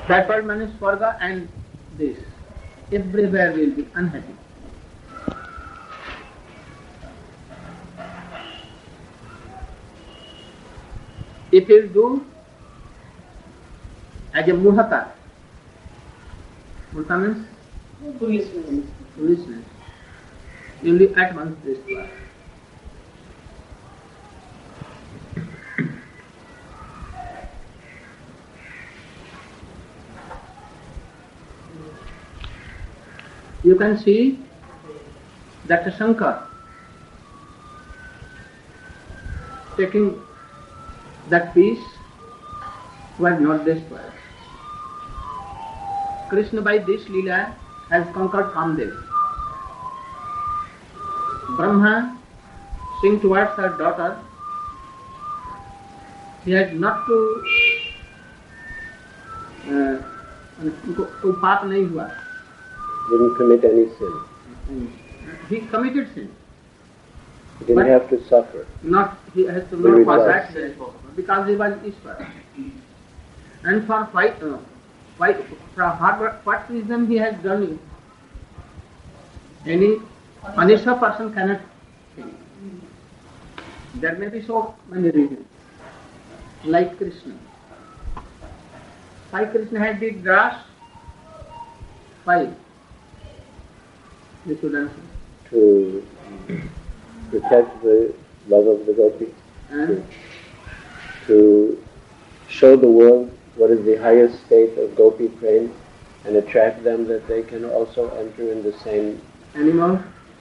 That world means Swarga and this. Everywhere will be unhappy. If you do as a muhata, muhata means foolishness, you will be at once destroyed. You can see that Shankar taking that peace was not destroyed. Krishna by this Leela has conquered Kamdev. Brahma sing towards her daughter. He had not to कोई पाप नहीं हुआ. Didn't commit any sin. He committed sin. He didn't have to suffer. Not he has to not for that sin because he was Ishvara. And for what reason he has done it? Any Anisha person cannot think. There may be so many reasons. Like Krishna. Why Krishna had did grass? Why? You should answer. To protect the love of the gopis. And to show the world what is the highest state of gopi prema and attract them that they can also enter in the same. animal.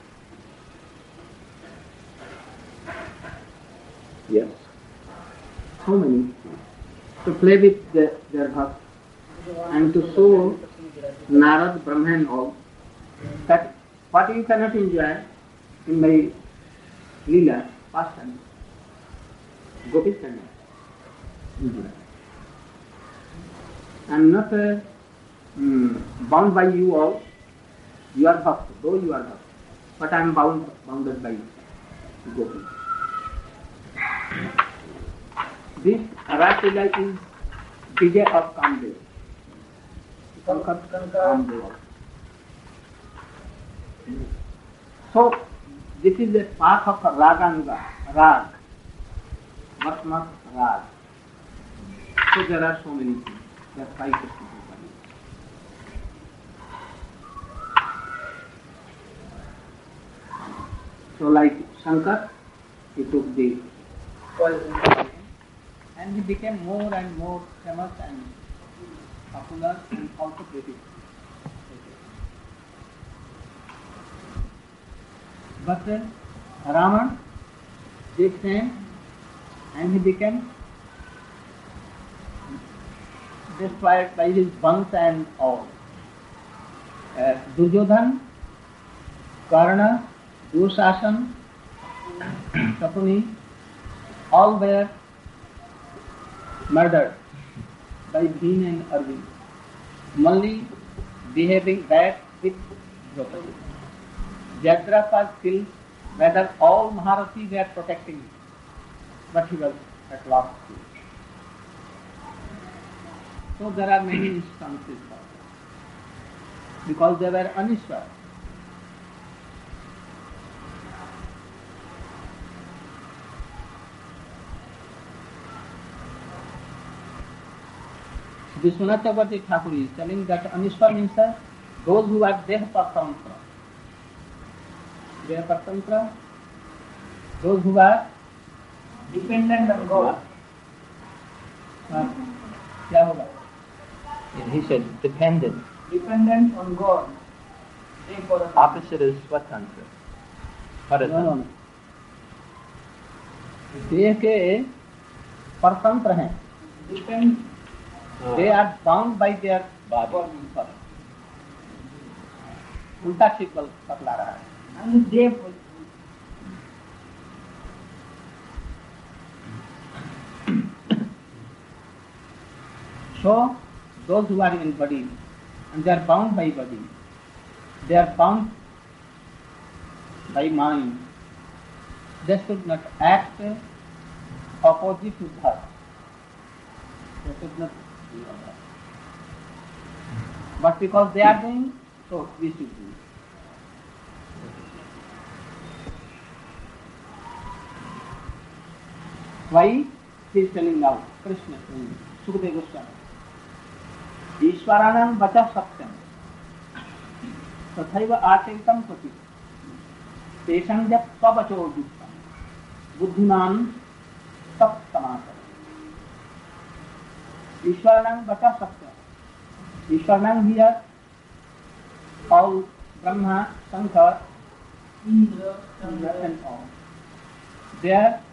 Yes. How many? To play with their bhakt and to show Narad, Brahma and all that what you cannot enjoy in my Leela, pastime, gopis cannot enjoy. I am not bound by you all. You are bhakt, though you are bhakt, but I am bounded by gopis. This Rasila is Vijay of Kamdev. Kamdev. So, this is a path of Raganuga, Rag, Vatmat Rag. So there are so many things. There are 5 things. So like Shankar, he took the poison and he became more and more famous and popular and also pretty. But Raman did same and he became destroyed by his bunks and all. Duryodhan, Karna, Dushasan, Shakuni, all were murdered by Bhim and Arjuna, only behaving bad with Draupadi. Jayadratha was killed, whether all Maharathi were protecting him, but he was at last killed. So there are many instances of that, because they were Anishwar. Vishwanath Chakravarti Thakur is telling that Anishwar means those who are Deha-Patantra. Deha-Patantra, those who are dependent on God. क्या होगा? He said dependent. Dependent on God. Opposite is swatantra. No. देह के परतंत्र हैं. They are bound by their body. उल्टा ठीक बतला रहा है. So, those who are in body and they are bound by body, they are bound by mind, they should not act opposite to that. They should not do that. But because they are doing, so we should do. Why? He is telling now, Krishna, Sukadeva Goswami. Ishwaranam vacha satyam tathaiva acharitam pati tesang jat svavacho yuktam buddhiman tat samasara. Ishwaranam vacha satyam. Ishwaranam here all Brahma, Shankar, Indra and all. Their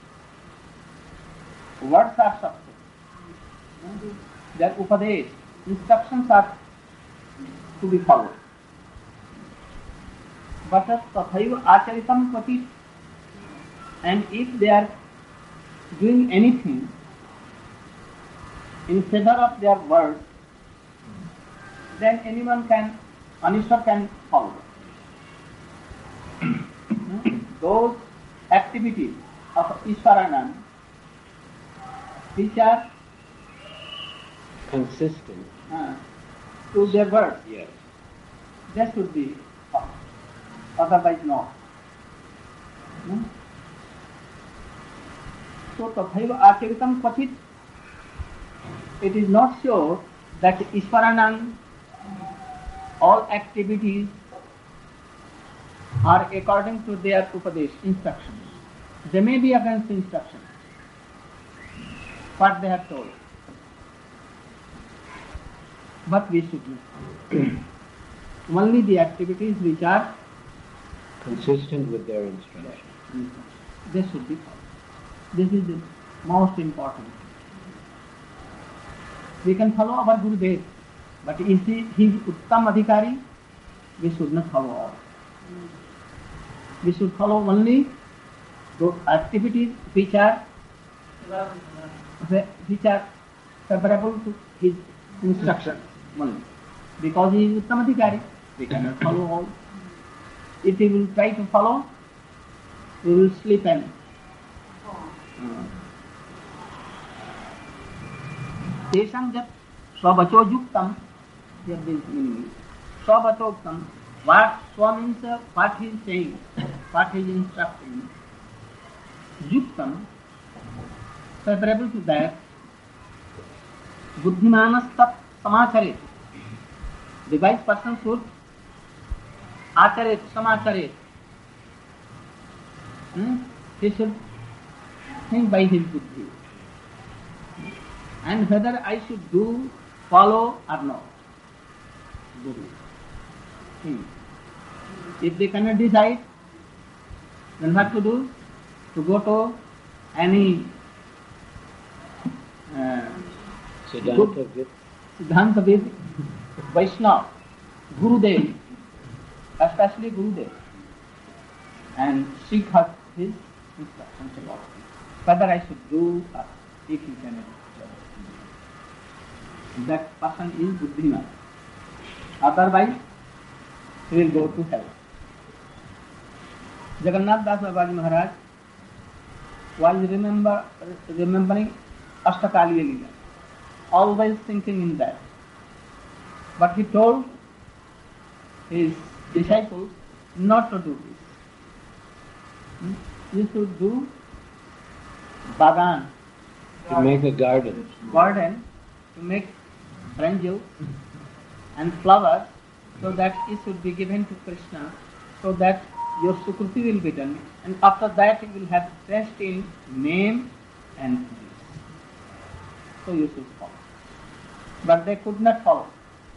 words are satyam. Their upadesh, instructions are to be followed. But tathaiva acharitam pati, and if they are doing anything in favor of their words, then anyone can, Anishwar can follow. Those activities of Ishwaranam which are consistent to their words, yes, that should be followed. Otherwise not. So tathaiva acharitam patit, it is not sure that Ishwaranam all activities are according to their upadesh, instructions. They may be against instructions, what they have told. But we should know. Only the activities which are consistent with their instruction. They should be followed. This is the most important. We can follow our Gurudev, but if he is Uttam Adhikari, we should not follow all. We should follow only those activities which are favorable to his instruction only. Because he is Uttam Adhikari, we cannot follow all. If we will try to follow, we will sleep and Tesang jat swavacho yuktam, here this meaning. Swavacho yuktam, what swa means what he is saying, what he is instructing. Yuktam, favorable to that. Buddhimanas tat samacharet. The wise person should acharet, samacharet. He should think by his buddhi. And whether I should do, follow or not. Guru. If they cannot decide, then what to do? To go to any Siddhanta Vaishnava, Gurudev, especially Gurudev, and seek his instructions about whether I should do or if he cannot. That person is Buddhiman. Otherwise, he will go to hell. Jagannath Das Babaji Maharaj was remembering Ashtakaliya Leela, always thinking in that. But he told his disciples not to do this. You should do bagan, to make a garden, to make branches and flowers, so that it should be given to Krishna, so that your sukruti will be done, and after that you will have rest in name and bliss. So you should follow. But they could not follow.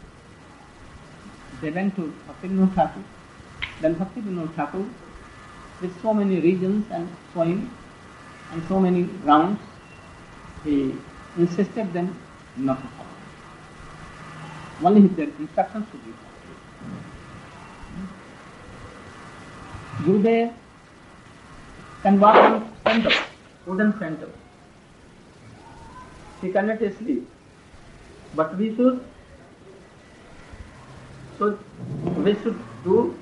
They went to Bhakti Vinod Thakur. Then Bhakti Vinod Thakur, with so many reasons and showing and so many grounds, he insisted them not to follow. Only their instructions should be followed. Gurudev can walk on sandals, wooden sandals. He cannot sleep. But we should do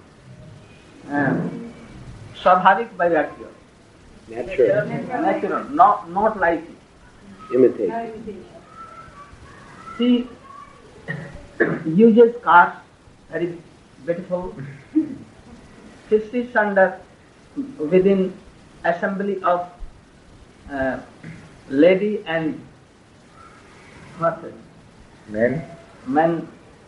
Swabhavik Vairagya. Natural, not like imitate. See, uses cars, very beautiful. He sits under within assembly of lady and what is men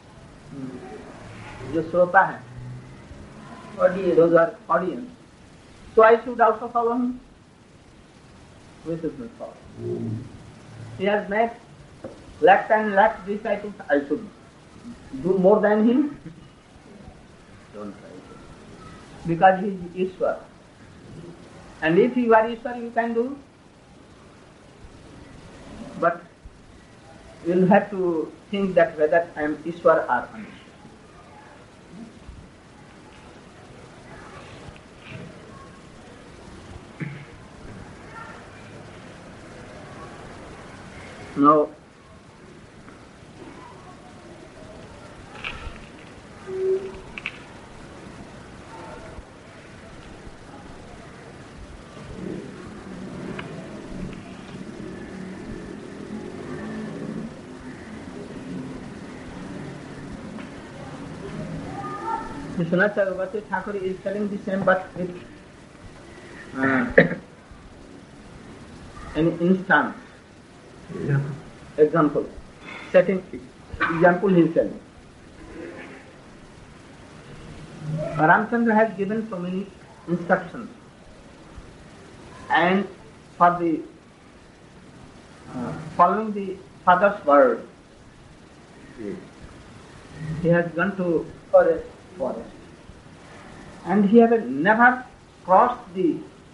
जो श्रोता है, those are audience. So I should also follow him. We should not follow. He has made lakhs and lakhs disciples. I should do more than him. Don't try to. Because he is Ishwar. And if you are Ishwar, you can do. But you will have to think that whether I am Ishwar or Anishwar. Now, Vishwanath Chakravarti Thakur is telling the same but with an instance. Example. Setting example he is telling. Ramchandra has given so many instructions, and for the following the father's word, he has gone to forest, and he has never crossed the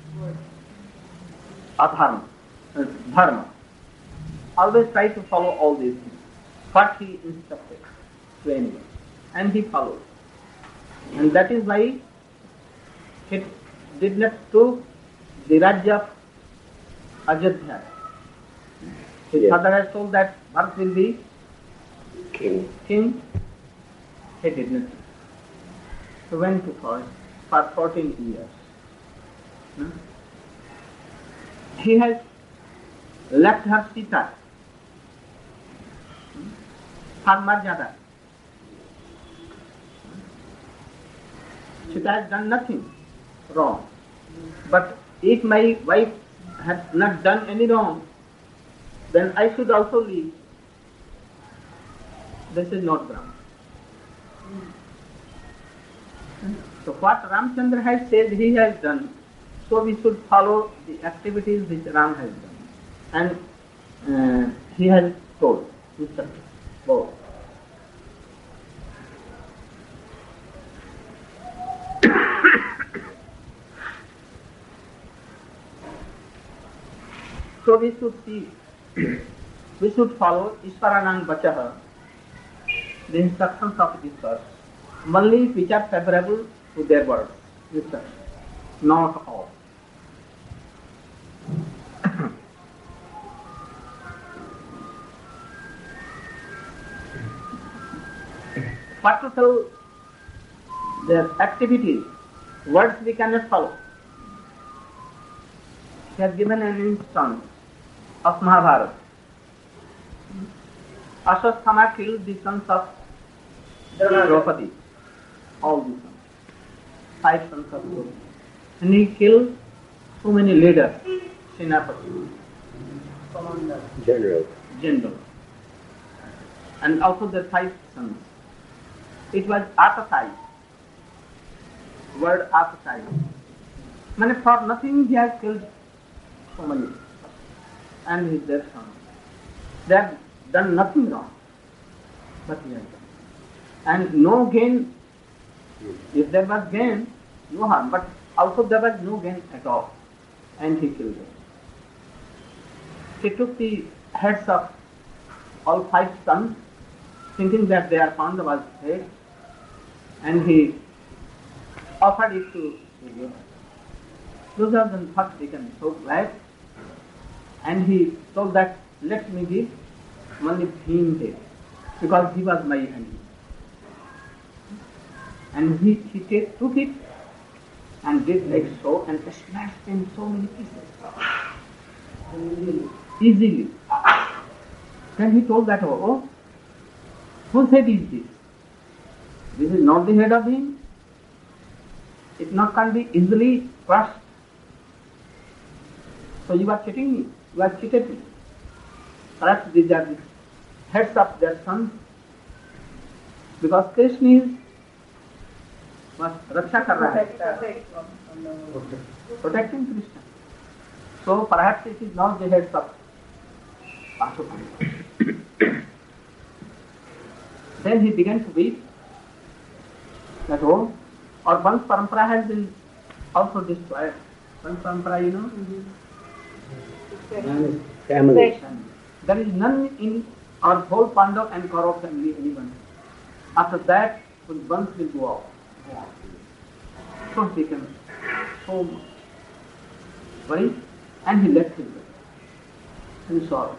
dharma. Always try to follow all these things, what he instructed to anyone, and he followed. And that is why he did not took the Rajya of Ajodhya. His father has told that Bharat will be king. He did not. He went to forest for 14 years. He has left her Sita for Marjada. Sita has done nothing wrong. But if my wife has not done any wrong, then I should also leave. This is not wrong. So what Ramchandra has said he has done, so we should follow the activities which Ram has done. And he has told, instructed, both. So we should see, we should follow Ishwaranang Vachaha, the instructions of this verse, only which are favorable to their words, instructions, not all. What to tell their activities, words we cannot follow. He has given an instance of Mahabharata. Ashwatthama killed the sons of Draupadi, all the sons, 5 sons of Draupadi. And he killed so many leaders, Senapati, general, and also their 5 sons. It was apathite, word apathite. Meaning for nothing he has killed so many, and their sons. They have done nothing wrong, but he has done. And no gain, if there was gain, no harm, but also there was no gain at all, and he killed them. He took the heads of all 5 sons, thinking that they are Pandavas' head, and he offered it to Duryodhana. Duryodhana thought became so glad, and he told that, let me give only Bhim head, because he was my enemy. And he took it and did like so, and smashed in so many pieces. Easily. Then he told that, oh, Whose head is this? This is not the head of him. It can be easily crushed. So you are cheating me. You are cheated me. Perhaps these are the heads of their sons. Because Krishna is raksha kar raha hai. Protecting Krishna. So perhaps it is not the heads of Pasupani. Then he began to weep that oh, our Vansh Parampara has been also destroyed. Vansh Parampara, you know? Family. There is none in our whole Pandav and Kaurav family, anyone. After that, Vansh will go out. So he became so worried and he left his bed in sorrow.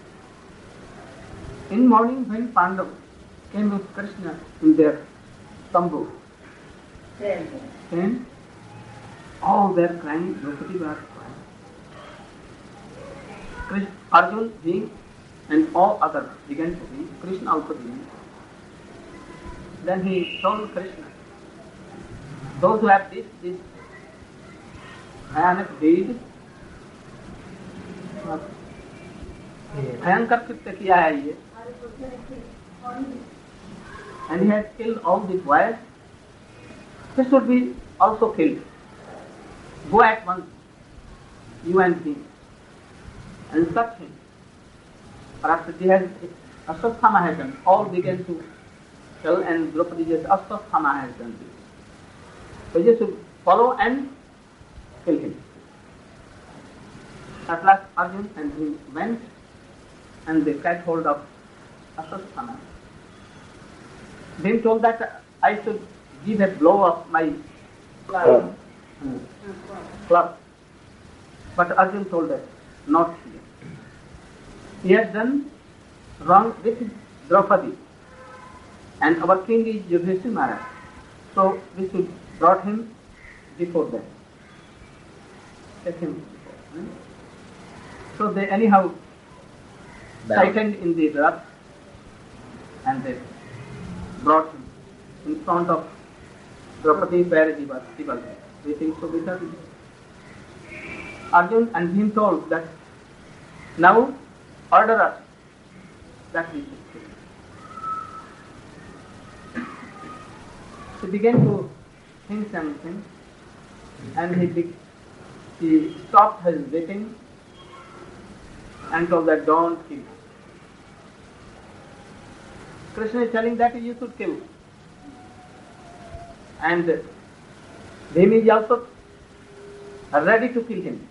In morning when Pandav came with Krishna in their tambu, then all were crying, Draupadi was crying. Arjuna, he and all others began to weep. Krishna also began. Then he told Krishna, those who have this Bhayanak deed, भयंकर कृत्य किया है ये, and he has killed all the boys, he should be also killed. Go at once, you and him, and search him. Perhaps he has Ashwatthama has done. All began to tell, and Draupadi says Ashwatthama has done this. So you should follow and kill him. At last Arjuna and he went and they catch hold of Ashwatthama. Bhim told that I should give a blow of my club. But Arjuna told that not here. He has done wrong with Draupadi and our king is Yudhishthira Maharaj. So we should brought him before them. Take him before. So they anyhow tightened in the rath and they brought him in front of Draupadi where he was waiting so bitterly. Arjuna and him told that now order us that we should kill. He began to think something and he stopped his waiting and told that don't kill. Krishna is telling that you should kill. And Bhim is also ready to kill him.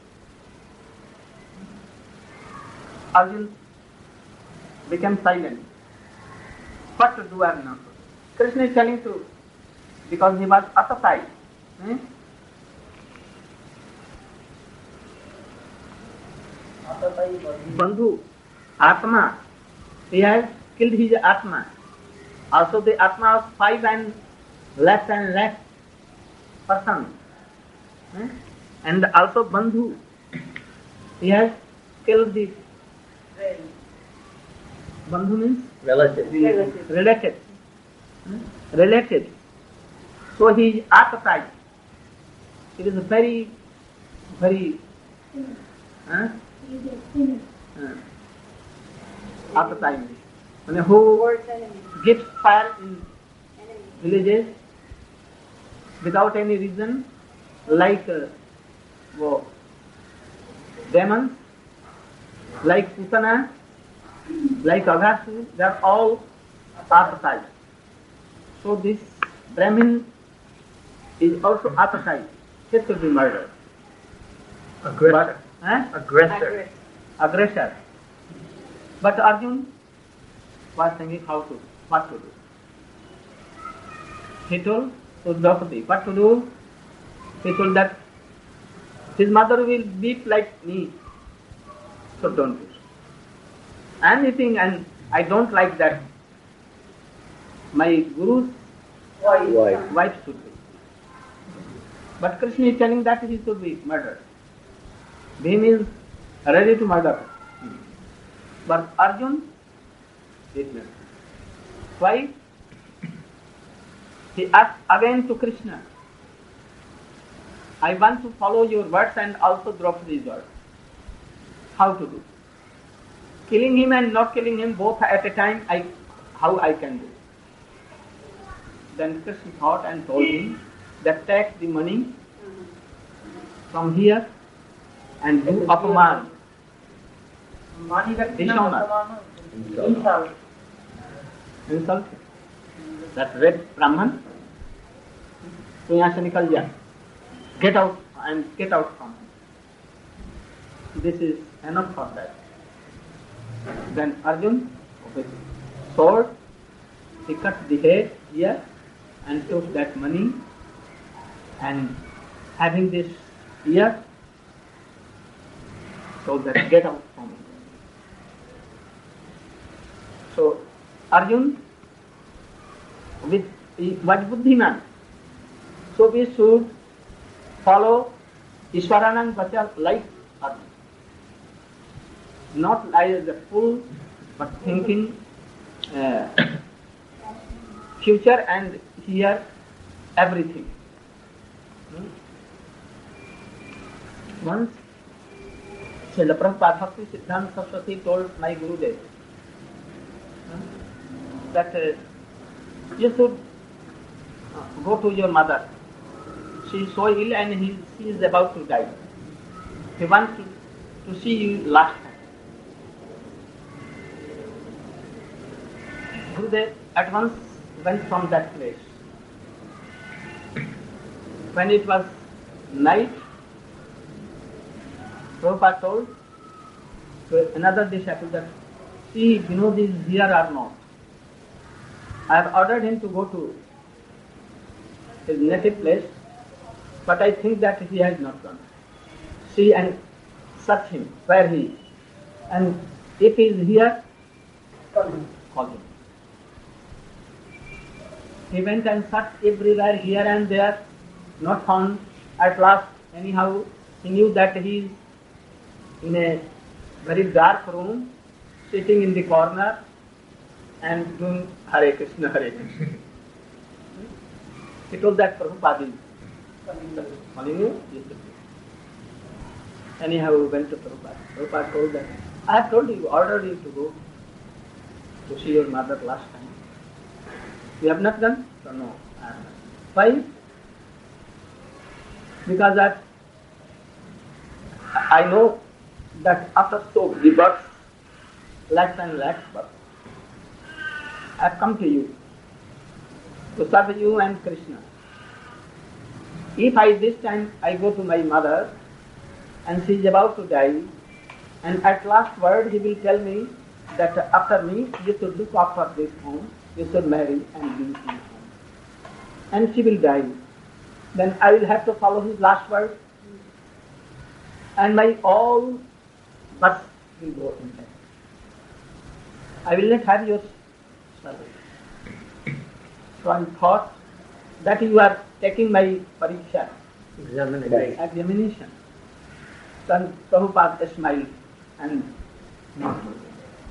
Arjuna became silent. What to do or not? Krishna is telling to, because he was assassinated. Bandhu, Atma, he has killed his Atma. Also the Atma of 5 and less person. And also Bandhu, he has killed the Bandhu means related. So he is appetite. It is a very appetite. Who gives fire in villages without any reason, like demons, like Putana, like Aghasur, they are all appetite. So this Brahmin is also appetite. He should be murdered. Aggressor. Aggressor. But Arjuna was thinking what to do. He told to Draupadi what to do. He told that his mother will beat like me, so don't do. Anything, and I don't like that. My guru's wife should be. But Krishna is telling that he should be murdered. Bhim is ready to murder. But Arjuna did not. Why? He asked again to Krishna, I want to follow your words and also Draupadi's words. How to do? Killing him and not killing him both at a time, how I can do? Then Krishna thought and told him that take the money from here and do Apaman. Dishonor. Insult. That red Brahman. तो यहाँ से निकल जा. Get out and get out from him. This is enough for that. Then Arjun, with sword, he cut the head here and took that money, and having this ear, so that get out from it. So Arjun was Buddhiman. So we should follow Ishwaranand Bachar like Arjun. Not like the fool, but thinking future and hear everything. Once, Srila Prabhupada Bhakti Siddhanta Saraswati told my Gurudev that you should go to your mother. She is so ill and she is about to die. He wants to see you last time. Gurudev at once went from that place. When it was night, Prabhupada told to another disciple that, see, Vinod is here or not. I have ordered him to go to his native place, but I think that he has not gone. See and search him, where he is. And if he is here, call him. He went and searched everywhere, here and there, not found. At last, anyhow, he knew that he is in a very dark room, sitting in the corner and doing Hare Krishna, Hare Krishna. He told that Prabhupada is calling you. Anyhow, we went to Prabhupada. Prabhupada told that, I have told you, ordered you to go to see your mother last time. You have not done? So, no, I have not. Why? Because that I know that after so the births, lakhs and lakhs births, I have come to you to serve you and Krishna. If this time I go to my mother and she is about to die, and at last word he will tell me that after me you should look after this home, you should marry and be in home, and she will die, then I will have to follow his last word, and my all births will go in vain. I will not have your service. So I thought that you are taking my pariksha, examination. Then Prabhupada smiled and not moved.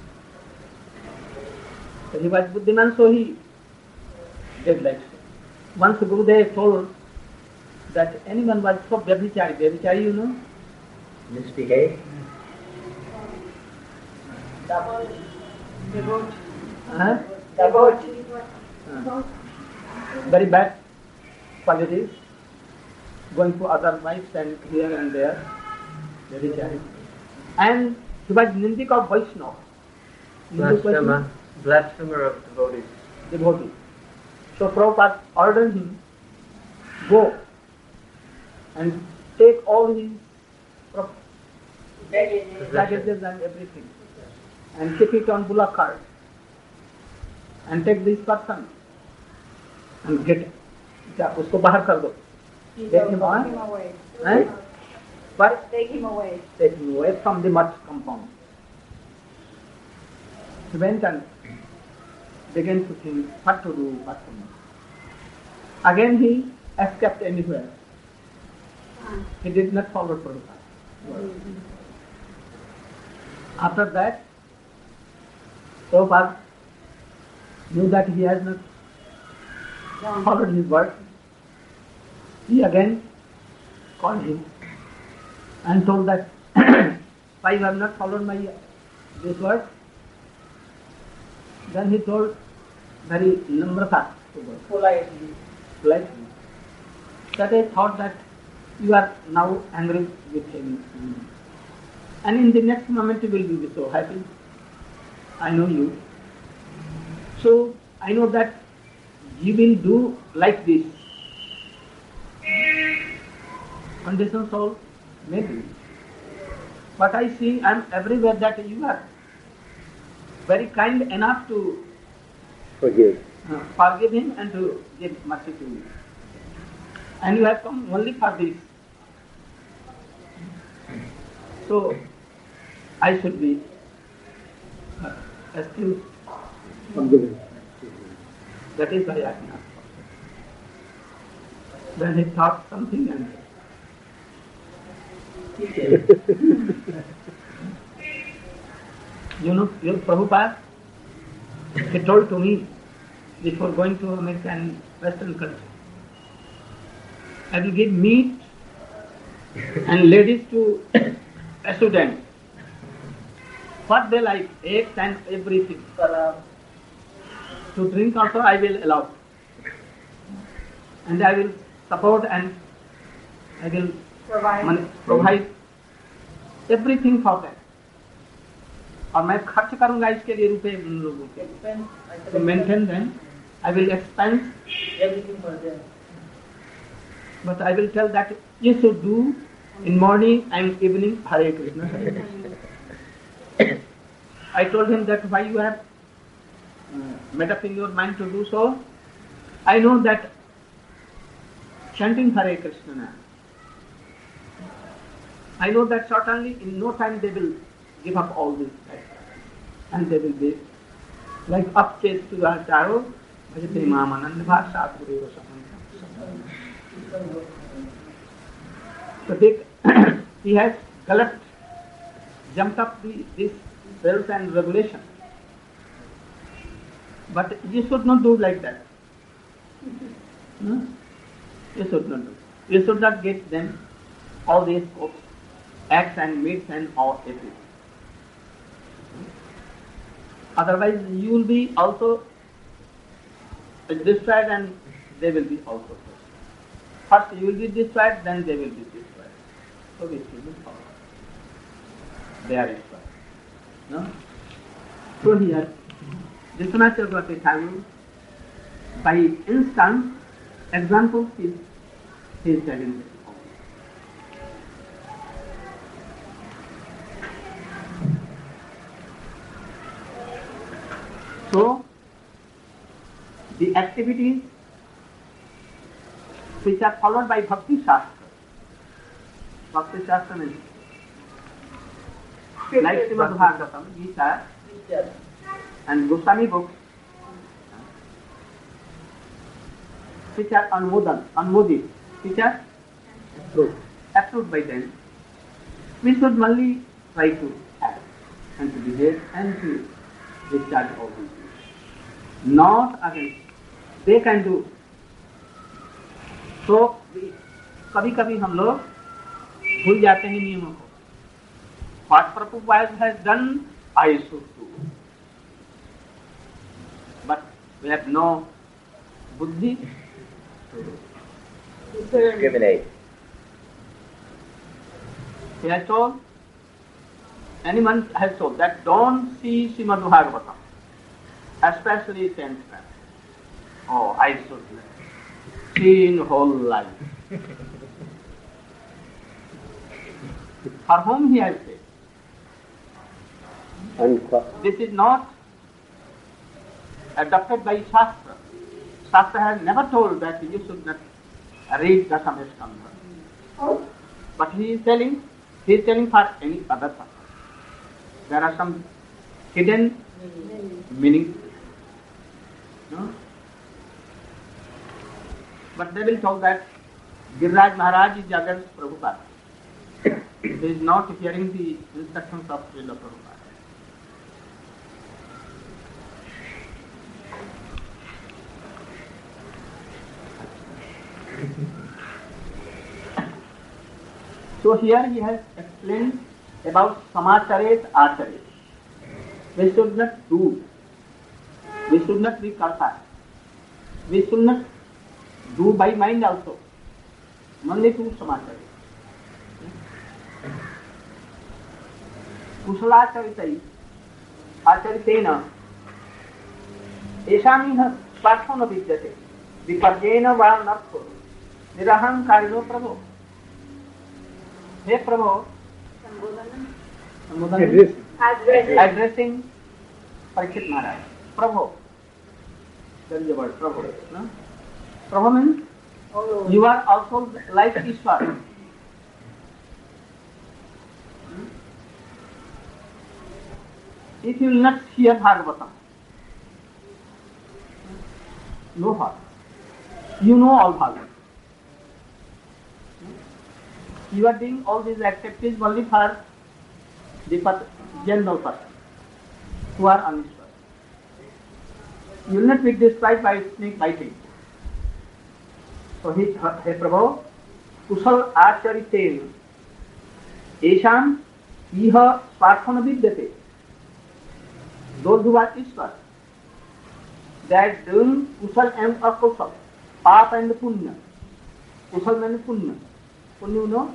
So he was Buddhiman, so he did like so. Once Gurudev told that anyone was so Vyabhichari, you know? Misbehave. Devotee. Very bad qualities, going to other wives and here and there, Vyabhichari. And he was Nindik of Vaishnava. Blasphemer of devotees. Devotee. So Prabhupada ordered him, go and take all his baggages and everything and keep it on bullock cart and take this person and get it. उसको बाहर कर दो. Take him away. But Take him away. Take him away from the much compound. He went and began to think what to do, what to do. Again he escaped anywhere. He did not follow Prabhupada. After that, Prabhupada knew that he has not followed his word, he again called him and told that why you have not followed my this word. Then he told very namrata, politely, that I thought that you are now angry with him, and in the next moment you will be so happy. I know you, so I know that you will do like this. Conditioned soul, maybe. But I see, I am everywhere that you are very kind enough to forgive him and to give mercy to me. And you have come only for this. So, I should be excused from giving. That is why I can ask. Then he thought something and your Prabhupada, he told to me before going to American Western country, I will give meat and ladies to students. What they like, eggs and everything. To drink also I will allow. And I will support and I will provide everything for them. और मैं खर्च करूंगा इसके लिए रुपए उन लोगों के to maintain them. I will expense everything for them. But I will tell that you should do in morning and evening Hare Krishna. Hare Krishna. I told him that why you have made up in your mind to do so. I know that chanting Hare Krishna, I know that certainly in no time they will give up all this and they will be like upchase to our charo, bhajate mamanand bhasha guru samanta. So he has jumped up this rules and regulation. But you should not do like that. No? You should not do. You should not get them all these eggs and meats and all everything. Otherwise you will be also destroyed and they will be also destroyed. First you will be destroyed, then they will be destroyed. So we should be followed. They are destroyed. No? So here, Vishwanath Chakravarti Thakur, by instant examples, he is telling this. So, the activities which are followed by Bhakti Shastra means like Srimad Bhagavatam, Gita, and Goswami books, which are unmodid, which are approved by them. We should only try to act and to behave and to discharge all these things. Not against. They can do. So, कभी कभी हम लोग भूल जाते हैं नियमों को. What Prabhupada has done, I should do. But we have no buddhi to Discriminate. He has told, anyone has told that don't see Srimad Bhagavatam, especially Saint Francis. Oh, I should see in whole life. For whom he has said? This is not adopted by Shastra. Shastra has never told that you should not read the Sameskandha. But he is telling for any other purpose. There are some hidden meanings. No? But they will tell that Giriraj Maharaj is against Prabhupada. He is not hearing the instructions of Srila Prabhupada. So here he has explained about samacharet acharet. We should not do. We should not be karta. We should not do by mind also. Only to samacharet. कुशलाचरितै आचरितेन एषामिह स्वार्थो न विद्यते विपर्येण वा नर्थो निरहंकारिणो प्रभो. हे प्रभो, addressing Parikshit Maharaj. Prabhu. That is the word, Prabhu. No? Prabhu means you are also like Ishwar. If you will not hear Bhagavatam, no harm. You know all Bhagavatam. You are doing all these activities only for the general person who are unishwar. You will not be destroyed by snake biting. So he Prabhu, Kusal Achariten Esham Iha Swarthana Vidyate. Those who are Ishwar, they are doing Kusal and Akusal, Papa and Punya. Kusal and Punya. Punya, you know?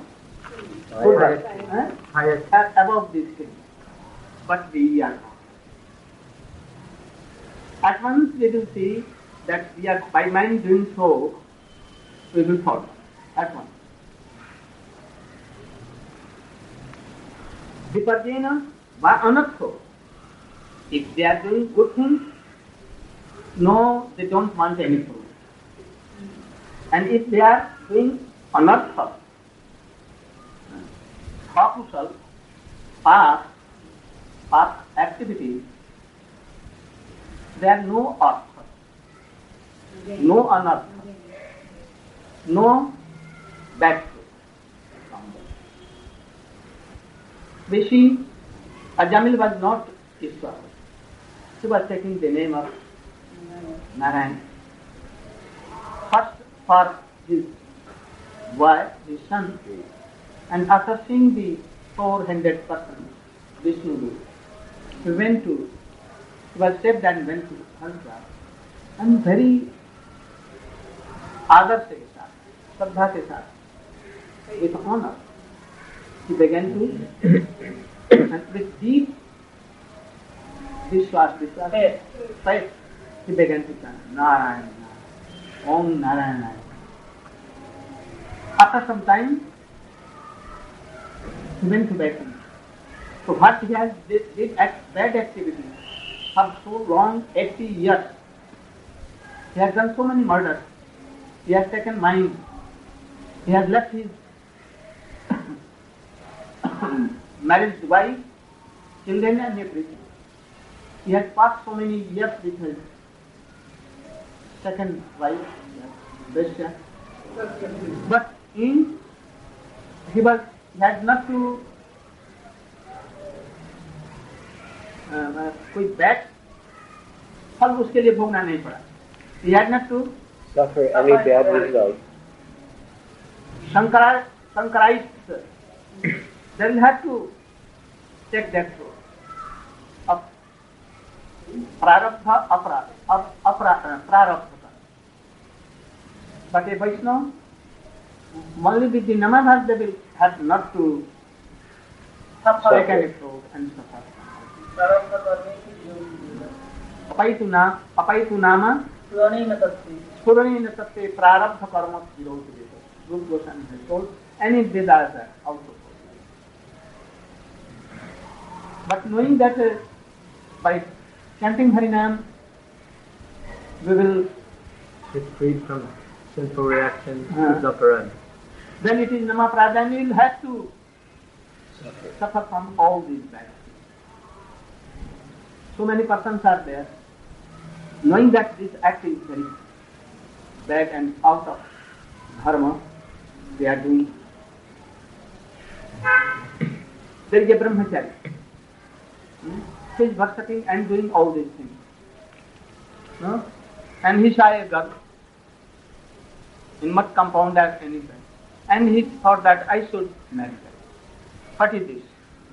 Above this thing. But we are not. At once we will see that we are by mind doing so, we will fall. At once. Viparjena va anatho. If they are doing good things, no, they don't want any proof. And if they are doing anartha, akusal, past activities, there are no artha, no anartha, no bad truth. We see Ajamil was not Ishwar. He was taking the name of Narayan. First for his wife, his son, and after seeing the four-handed person, Vishnu, he was stepped and went to Hansra, and very आदर से साथ, श्रद्धा के साथ, with honor, he began to, and with deep Vishwas, faith, he began to chant Narayan, Om Narayan, Narayan. After some time, he went to bed. So what he has did bad activity for so long, 80 years. He has done so many murders. He has taken mines. He has left his married wife, children and everything. He has passed so many years with his second wife, Vaishya. But he had not to कोई bad फल उसके लिए भोगना नहीं पड़ा. He had not to suffer any bad result. Shankarites, they will have to take that road of prarabdha, prarabdha. But a Vaishnava, only with the Namadhas, they will have not to take any road and suffer. अपैतु नाम स्फुरणेन तत्ते प्रारब्ध कर्म विरोध. Rupa Goswami has told, and in Vedas also told. But knowing that by chanting Harinam, we will get freed from sinful reactions, suffer. Then it is Namaprada, and we will have to suffer from all these bad things. So many persons are there, knowing that this act is very bad and out of dharma, they are doing. There is a brahmachari. He is worshipping and doing all these things. No? And he saw a girl. in much compound as anybody. And he thought that I should marry her. What is this?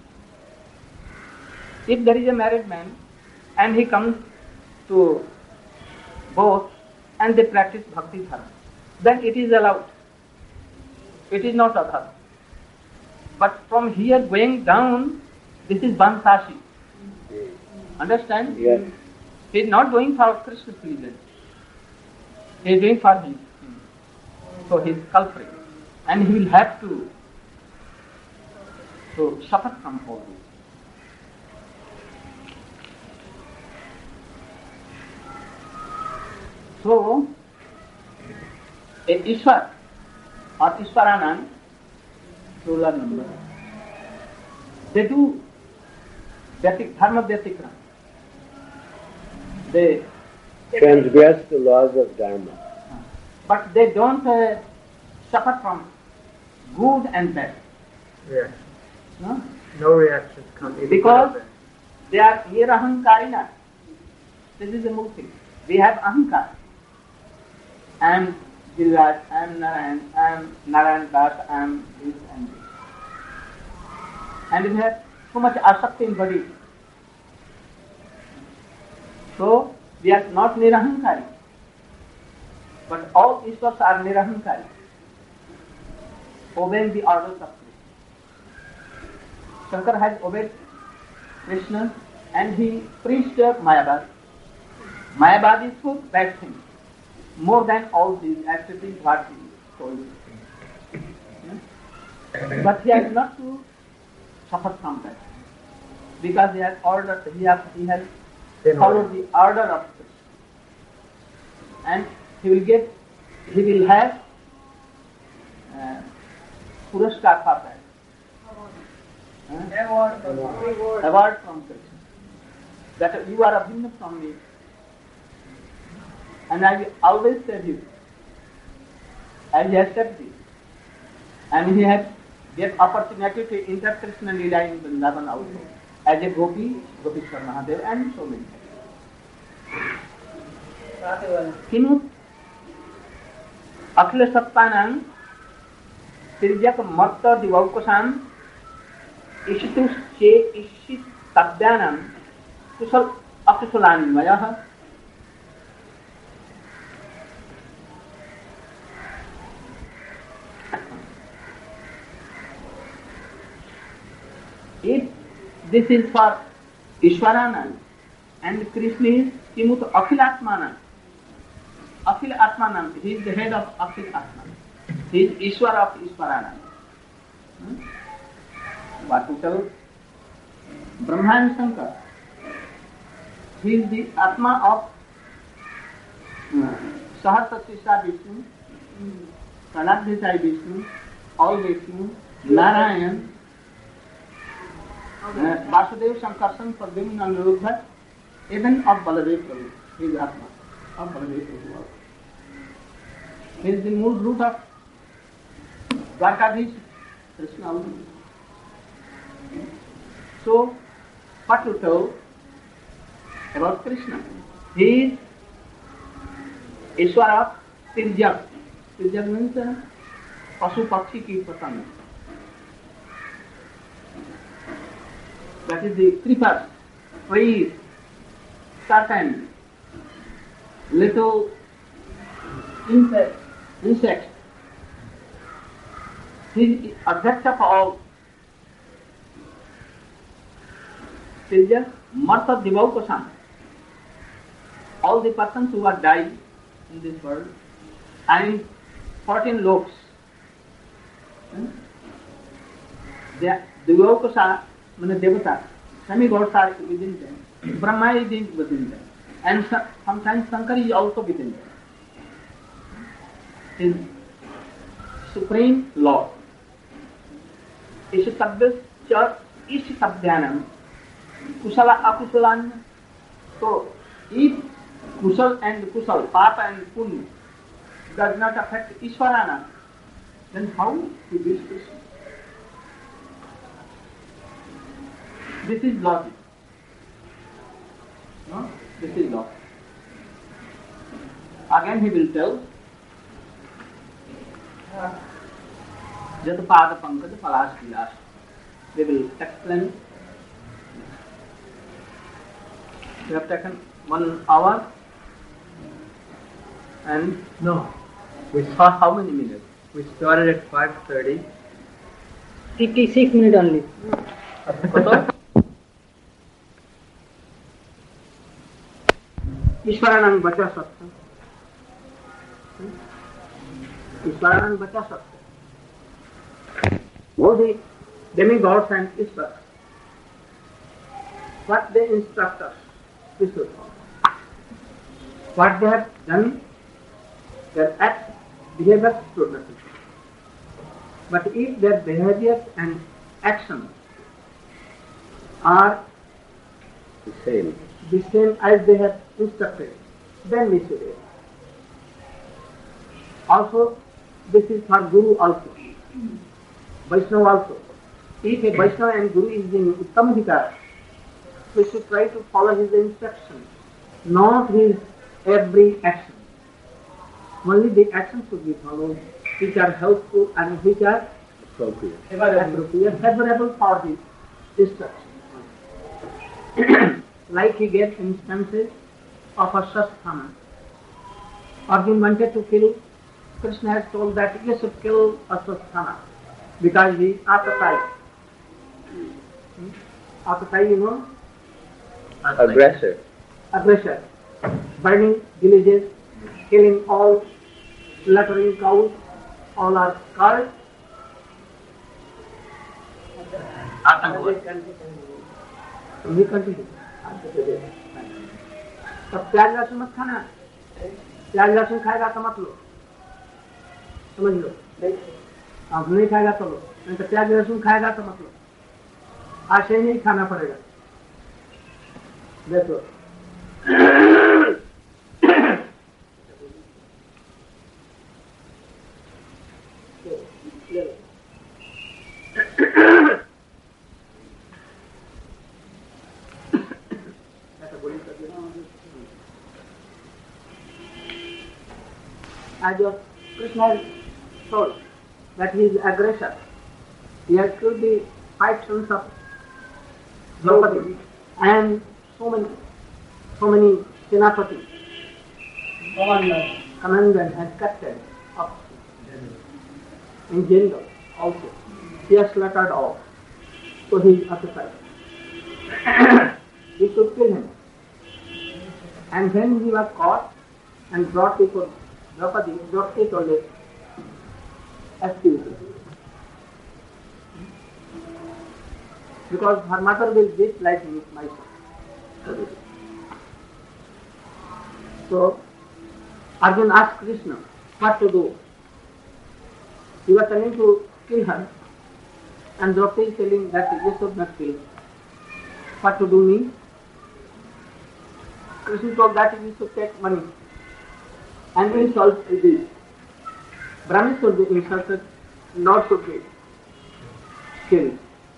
If there is a married man and he comes to both and they practice bhakti dharma, then it is allowed. It is not adharma. But from here going down, this is Bansashi. Understand? Yes. He is not doing for Krishna's pleasure. He is doing for him. So he is culprit. And he will have to suffer from all this. So, a Ishwar or Ishwaranand, plural number, they do dharma vyatikram. They transgress the laws of Dharma. But they don't suffer from good and bad. Yes. No? No reactions come in. Because they are nirahankarina. This is the mukti. We have ahankar. I am Gilraj, I am Narayan, I am Narayan Das, I am this and this. And we have so much asakti in body. So, we are not nirahankari. But all Ishvars are nirahankari, obeying the orders of Krishna. Shankar has obeyed Krishna and he preached Mayavad. Mayavad is for bad things, more than all these activities what he told. But he has not to suffer from that, because he has ordered, he has followed the order of Krishna. And he will have Puraskar for that. Award from Krishna. That you are a bhinna from me. And I will always serve you. And he has said this. And he has get opportunity to enter Krishna Leela in Vrindavan also. As a Gopi, Gopishwar Mahadev and so many. Kinut Akhila Sattanang Tirjak Matta Divaukosan Ishitus Che Ishit Tabdyanam Kusal Akusalan Mayaha. If this is for Ishwaranand and Krishna is Kimut Akhilatmanand. Akhil Atmanand, he is the head of Akhil Atman. He is Ishwar of Ishwaranand. What to tell? Brahma and Shankar. He is the Atma of Sahasrasisha Vishnu, Pranadhisai Vishnu, all Vishnu, Narayan, Vasudev, Sankarshan, Pradyumna and Niruddha, even of Baladev Prabhu. He is Atma of Baladev Prabhu. He is the mood root of Dwarkadhish, Krishna. So, what to tell about Krishna? He is Ishwar of Tirjak. Tirjak means Pasu Pakshi ki Patang. That is the creeper, trees, certain little insects. He is object of all. Tirjak, Martha Divaukosan. All the persons who are died in this world, and 14 loks. The Divaukosa, Devata, semi-gods are within them. Brahma is within them. And sometimes Shankar is also within them. His Supreme Lord. Ishitabdya cha Ishitabdyanam. Kusala Akusalan. So, if Kusal and Kusal, Papa and Punya, does not affect Ishwarana, then how to this Krishna? This is logic. No? This is logic. Again he will tell, Jatapad Pankaj Palash Vilas. They will explain. We have taken 1 hour and No, we for how many minutes? we started at 5:30. 56 minutes only. Ishwaranand बचा सकते, ईश्वरानंद बचा सकते, वो भी demigods and Ishvara. What they instruct us, we should follow. What they have done, their acts, behavior should not be. But if their behavior and actions are the same as they have instructed, then we should do. Also, this is for Guru also, Vaishnava also. If a Vaishnava and Guru is in Uttam Vikar, we should try to follow his instructions, not his every action. Only the actions should be followed which are helpful and which are appropriate. favorable for his instructions. Like he gave instances of Ashwasthama. Arjuna wanted to kill, Krishna has told that you should kill Ashwasthama because he is Atatai. Atatai, you know? Aggressor. Aggressor. Burning villages, killing all, slaughtering cows, all are called We continue. तो प्याज लहसुन मत खाना, प्याज लहसुन खाएगा तो मत लो, समझ लो, आप नहीं खाएगा तो लो, नहीं तो प्याज लहसुन खाएगा तो मत लो, आज से नहीं खाना पड़ेगा। देखो as Krishna has told that he is aggressor. He has killed the 5 sons of Draupadi and so many Senapati, commandant and captain of in general also. He has slaughtered all. So he is occupied. We should kill him. And when he was caught and brought before Draupadi, Draupadi told him, excuse me. Because her mother will dislike me, my son. So, Arjuna asked Krishna what to do. He was telling to kill her, and Draupadi is telling that you should not kill. What to do means? Krishna told that we should take money and insult this. Brahmins should be insulted, not should be killed.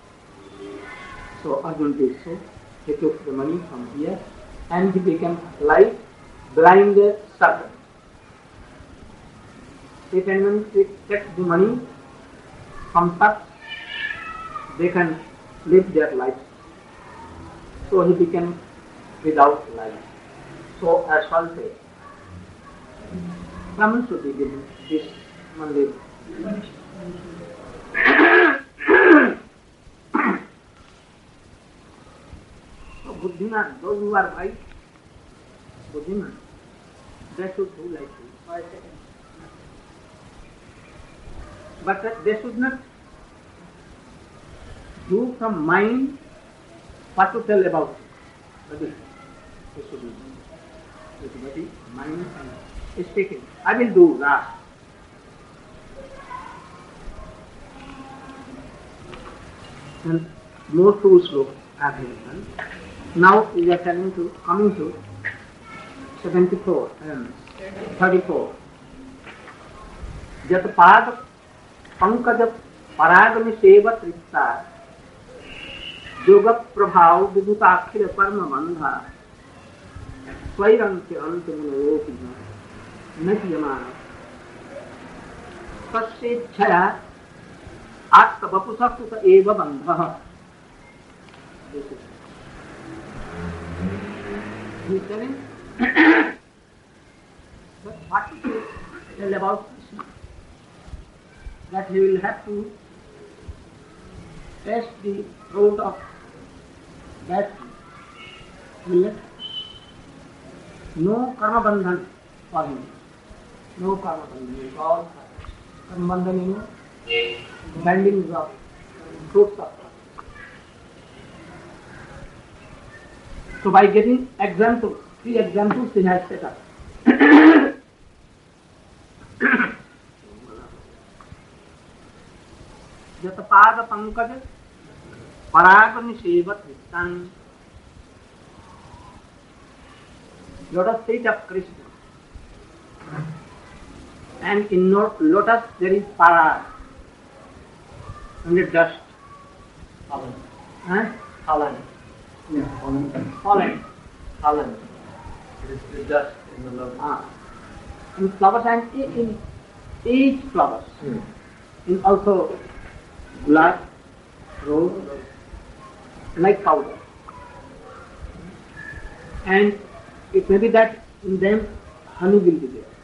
So Arjuna did so. He took the money from here and he became like blind servant. If anyone takes the money from such, they can live their life. So he became without life. So assaulted. Brahman should be given this money. So Buddhiman, those who are right, Buddhiman, they should do like this. But they should not do from mind what to tell about it. They should do with body, mind and speaking. I will do that. And more tools have been done. Now we are coming to 74 and 34. Jatapad Pankaj Paragami Seva Tripta Yoga Prabhav Vidutakhir Parma Bandha Swairanti Antimulopina Natyamana. तस्येच्छया आत्मवपुषः सुत एव बन्धः. He is telling that what to tell about Krishna, that he will have to test the fruit of that millet. No karma bandhan for him. No karma bandhan. It's all karma bandhan, bindings of fruits of. So by getting examples, 3 examples he has set up. Jatapad pankaj parag nisevat hittan. Lotus feet of Krishna. And in lotus there is parag. And the dust. Pollen. Huh? Pollen. Yeah, pollen. Pollen. It is the dust in the lotus. In flowers and in each flowers. In also gulab, rose, like powder. And it may be that in them honey will be there.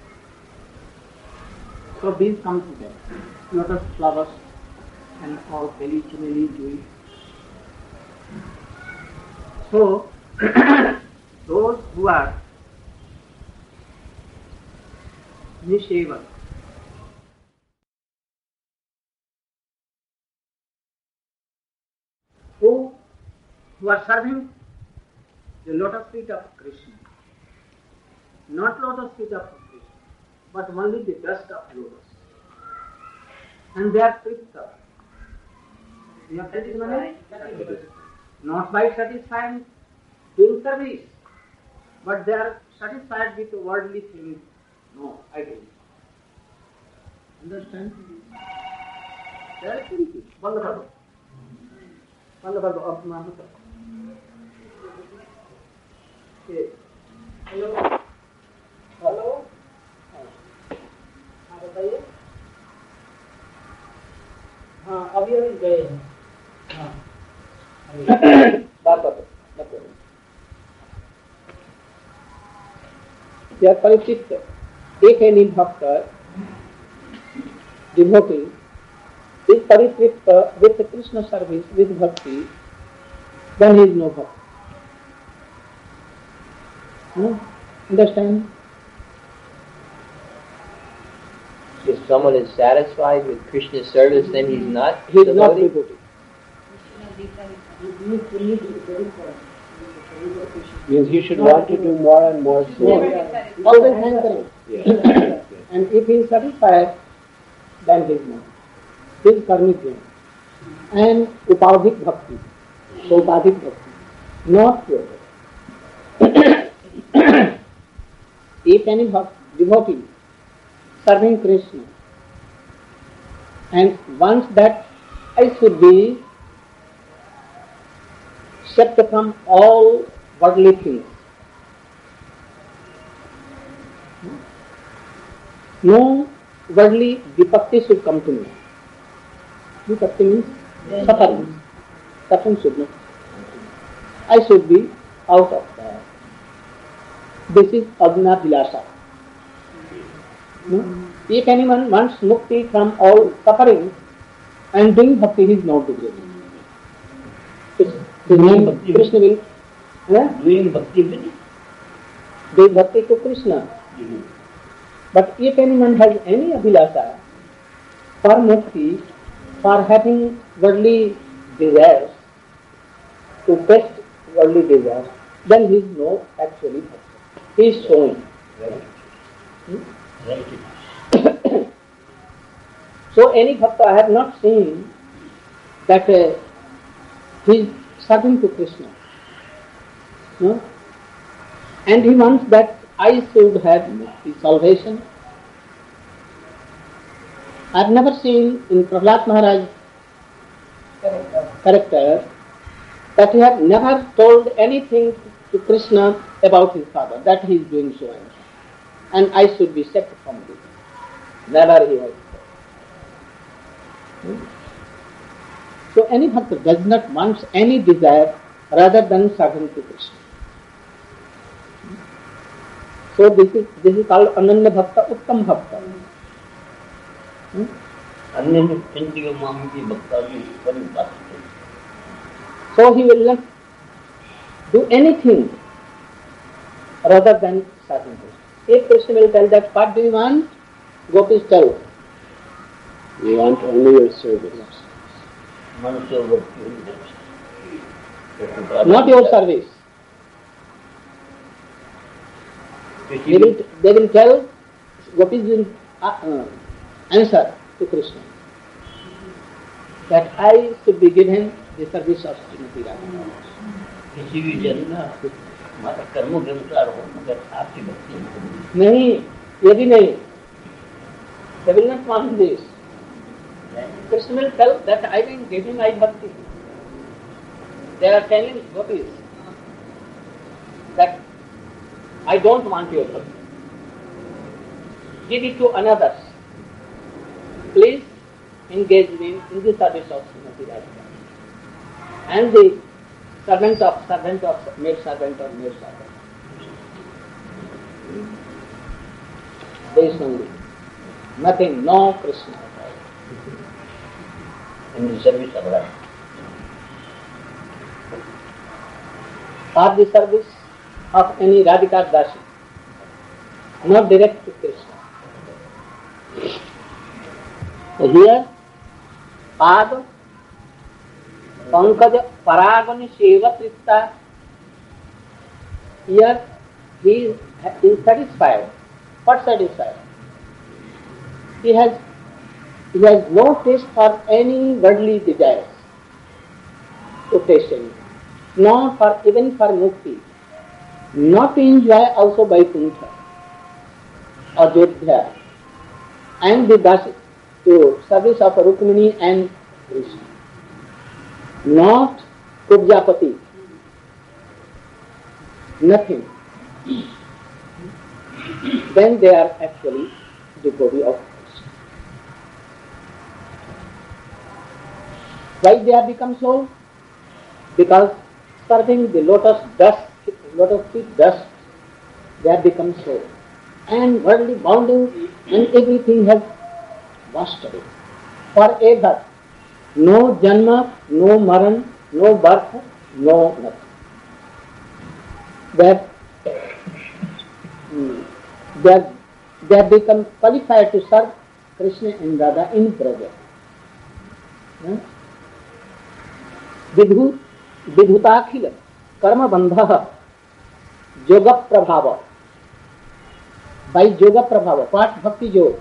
So these come together. Lotus flowers and all belly, chimney, dewy. So those who are Nisheva, who are serving the lotus feet of Krishna. Not lotus feet of Krishna, but only the dust of lotus. And they are tripta. You have that is money? Not by satisfying doing service, but they are satisfied with worldly things. No, I don't. Understand? They are thinking. Band kar do. Ab maan kar. Hello. Hello. हाँ बताइए. हाँ अभी गए हैं. हाँ. बात बताओ. यह परिचित एक है भक्त devotee is परितृप्त with Krishna service with bhakti, then he is no bhakt. Understand? If someone is satisfied with Krishna's service, then he's not He is not devotee? devotee. Means he should want to do more and more service. Always hankering. Yeah. And if he is satisfied, then he is not. He is karmic jnana. And upadhik bhakti. So upadhik bhakti. Not pure bhakti. If any devotee serving Krishna and wants that I should be separate from all worldly things, no worldly vipatti should come to me. Vipatti means suffering. Suffering should not. I should be out of that. This is Ajna Vilasa. If anyone wants mukti from all suffering and doing bhakti, he is not devotee. Krishna will Doing bhakti with do bhakti to Krishna. But if anyone has any abhilasa for mukti, for having worldly desires, to test worldly desires, then he is not actually bhakti. He is showing. So any bhakta, I have not seen that he is serving to Krishna. No? And he wants that I should have the salvation. I have never seen in Prahlad Maharaj's character that he had never told anything to Krishna about his father, that he is doing so and I should be separate from this. Never he has said. So any bhakta does not want any desire rather than serving to Krishna. So this is called Ananya Bhakta, Uttam Bhakta. So he will not do anything rather than serving Krishna. If Krishna will tell that, what do you want? Gopis tell. We want only your service. Not your service. They will tell, Gopis will answer to Krishna that I should be given the service of Srimati Radha. नहीं, ये भी नहीं. They will not want this. Krishna will tell that I will give him my bhakti. They are telling Gopis that I don't want your bhakti. Give it to another. Please engage me in the service of Srimati Radha. And the servant of maid servant. This only. Nothing, no Krishna. In the service of Radha. For the service of any Radhika Dasi, not direct to Krishna. So here, Pad, Pankaj, Paragani, Seva, Tripta, here he is satisfied. What satisfied? He has no taste for any worldly desires to taste any, nor for even for mukti, not to enjoy also Vaikuntha or Jodhya, and the dasi to service of Rukmini and Krishna, not Kubjapati, nothing. Then they are actually devotee of Krishna. Why they have become so? Because serving the lotus feet dust, they have become so. And worldly bounding and everything has washed away. Forever. No janma, no maran, no birth, no nothing. They have become qualified to serve Krishna and Radha in Braja. Vidhutakila karma bandha yoga prabhava. By yoga prabhava, what bhakti yoga?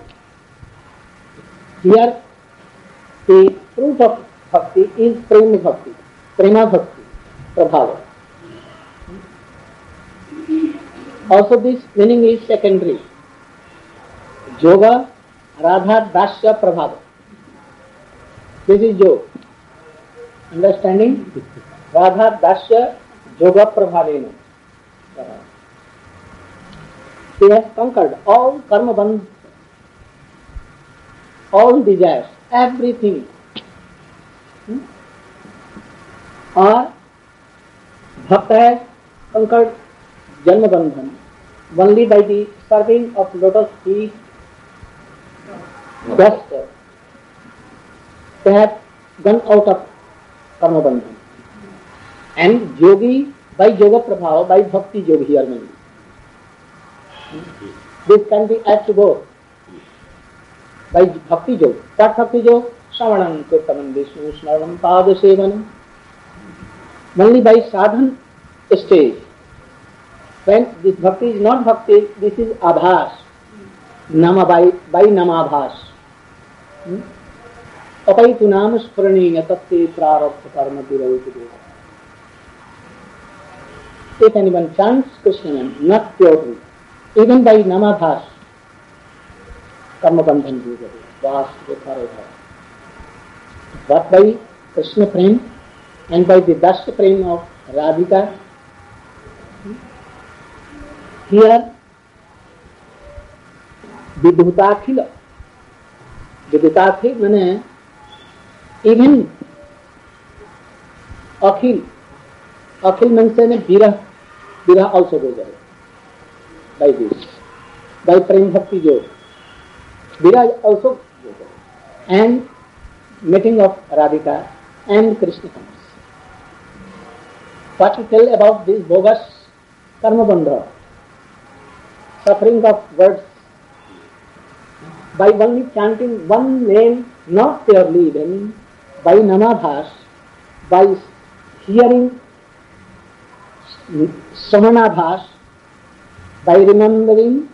Here the proof of bhakti is prema bhakti, prabhava. Also this meaning is secondary. Yoga, Radha, Dasya, Prabhava. This is yoga. Understanding? Radha, Dasya, Yoga, Prabhavena. He has conquered all karma bandhas, all desires, everything. Or Bhakta has conquered Janma Bandhan only by the serving of lotus feet dust. They have gone out of Karma Bandhan. And yogi by yoga prabhava, by bhakti yoga here mainly. This can be added to both. By bhakti yoga. What bhakti yoga? Shravanam, Kirtanam, Vishnu, Smaranam, Padasevanam. Only by sadhan stage. When this bhakti is not bhakti, this is abhas. Nama by namabhas. Apaitu nama spuraniya tatte prarabdha karma tiraviti. If anyone chants Krishna name, not purely, even by namabhas, karma bandhan jugare, vas vitharodha. But by Krishna prem and by the dust prem of Radhika, here Vidhutakila. Vidhutakil means Even Akhil mentioned Virah also goes away by this, by Prem Bhakti Yoga. Virah also goes away. And meeting of Radhika and Krishna comes. What to tell about this bogus karma bandha, suffering of words, by only chanting one name, not purely even, by Namabhas, by hearing Samanabhas, by remembering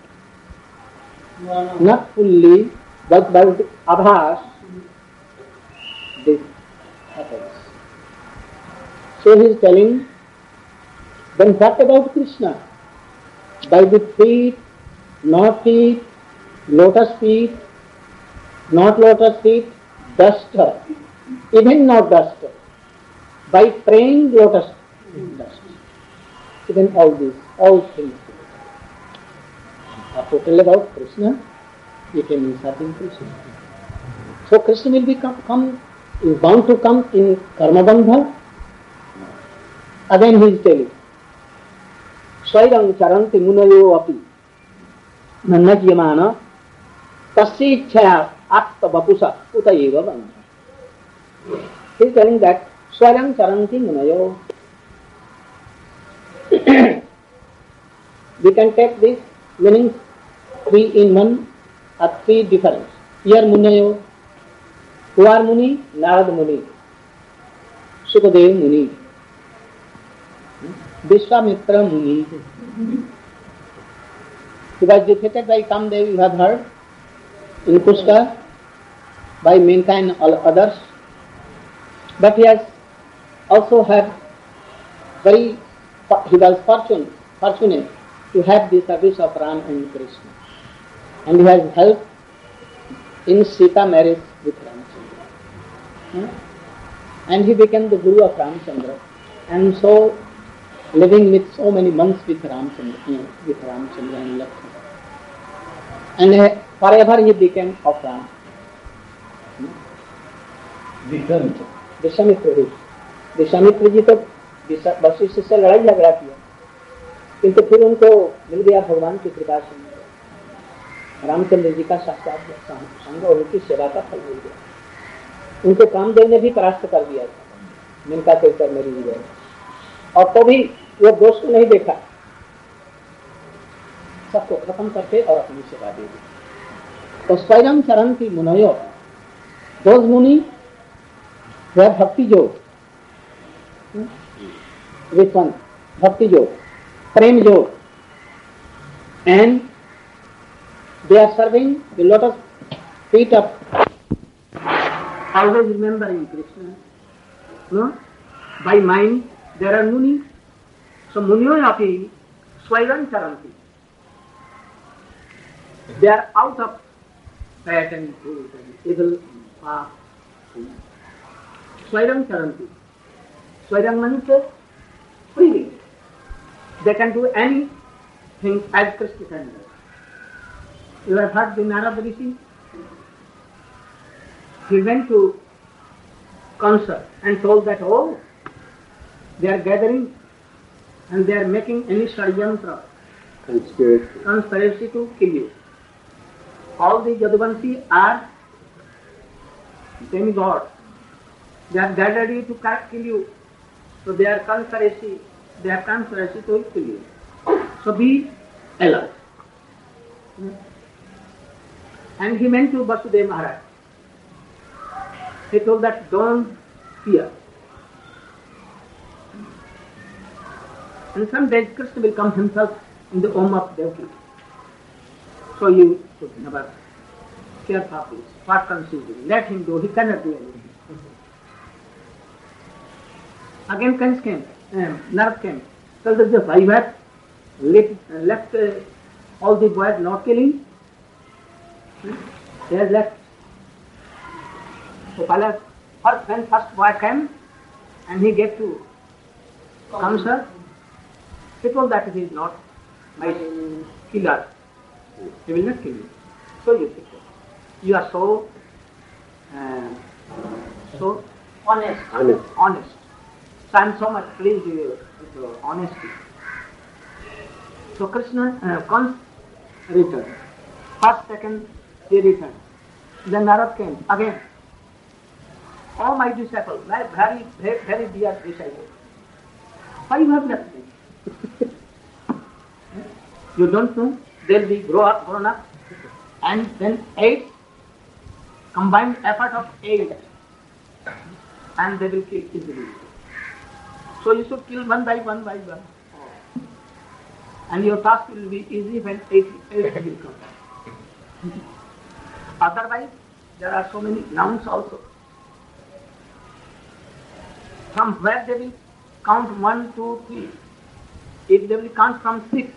not fully, but by the Abhas, this happens. So he is telling, then what about Krishna? By the feet, not feet, lotus feet, not lotus feet, duster, even not duster, by praying lotus dust, even all these, all things. After tell about Krishna, you can be serving Krishna. So Krishna will is bound to come in karma bandha. Again he is telling, Swairang charanti munayo api nanajyamana tasyichaya atta vapusa utayeva bandha. He is telling that Swairang charanti munayo. We can take this meaning 3 in 1 at 3 different. Here munayo. Who are Muni? Narad Muni, Sukadev Muni, Vishwamitra Muni. He was defeated by Kamdev, you have heard, in Pushkar, by mankind and all others. But he has also had he was fortunate to have the service of Ram and Krishna. And he has helped in Sita marriage with Ramchandra. And he became the Guru of Ramchandra. And so living with so many months with Ramchandra and Lakshmana. And forever he became of Ram. Vishwamitra ji तो वशिष्ठ से लड़ाई झगड़ा किया, किंतु फिर उनको मिल गया भगवान की कृपा से रामचंद्र जी का साक्षात संग और उनकी सेवा का फल मिल गया। उनको कामदेव ने भी परास्त कर दिया था मिनका के ऊपर मरी हुई है, और तो भी वो दोष को नहीं देखा, सबको खत्म करके और अपनी सेवा दे दी। तो स्वयं चरण की मुनयो, those muni where bhakti jog, which one? Bhakti jog, prem jog, and they are serving the lotus feet of always remembering Krishna. No? By mind there are muni. So munyo api swayam charanti. They are out of fat and food and evil path. Swayam charanti. Swayam means freely. They can do anything as Krishna can do. You have heard the Narada Rishi? He went to concert and told that, oh, they are gathering and they are making any षड्यंत्र, conspiracy to kill you. All the Jaduvanshi are demigods. They are gathered you to kill you. So they are conspiracy to kill you. So be alert. And he went to Vasudeva Maharaj. He told that don't fear. And some days Krishna will come himself in the home of Devaki. So you should never care for this. What consumes him? Let him do. He cannot do anything. Again Kansa came, Narad came. So the Vaivat left all the boys not killing. They have left. So when first boy came and he gave to Kamsa, he told that he is not my killer. He will not kill you. So you take it. You are so So Honest. honest. So I am so much pleased with your honesty. So Krishna comes, returned. First, second, he returned. Then Narad came again. Oh my disciple, my very, very, very dear disciple, why you have left me? You don't know? They'll be grown up, and then 8, combined effort of 8, and they will kill easily. So you should kill one by one. And your task will be easy when 8 will come. Otherwise, there are so many nouns also. From where they will count 1, 2, 3. If they will count from 6,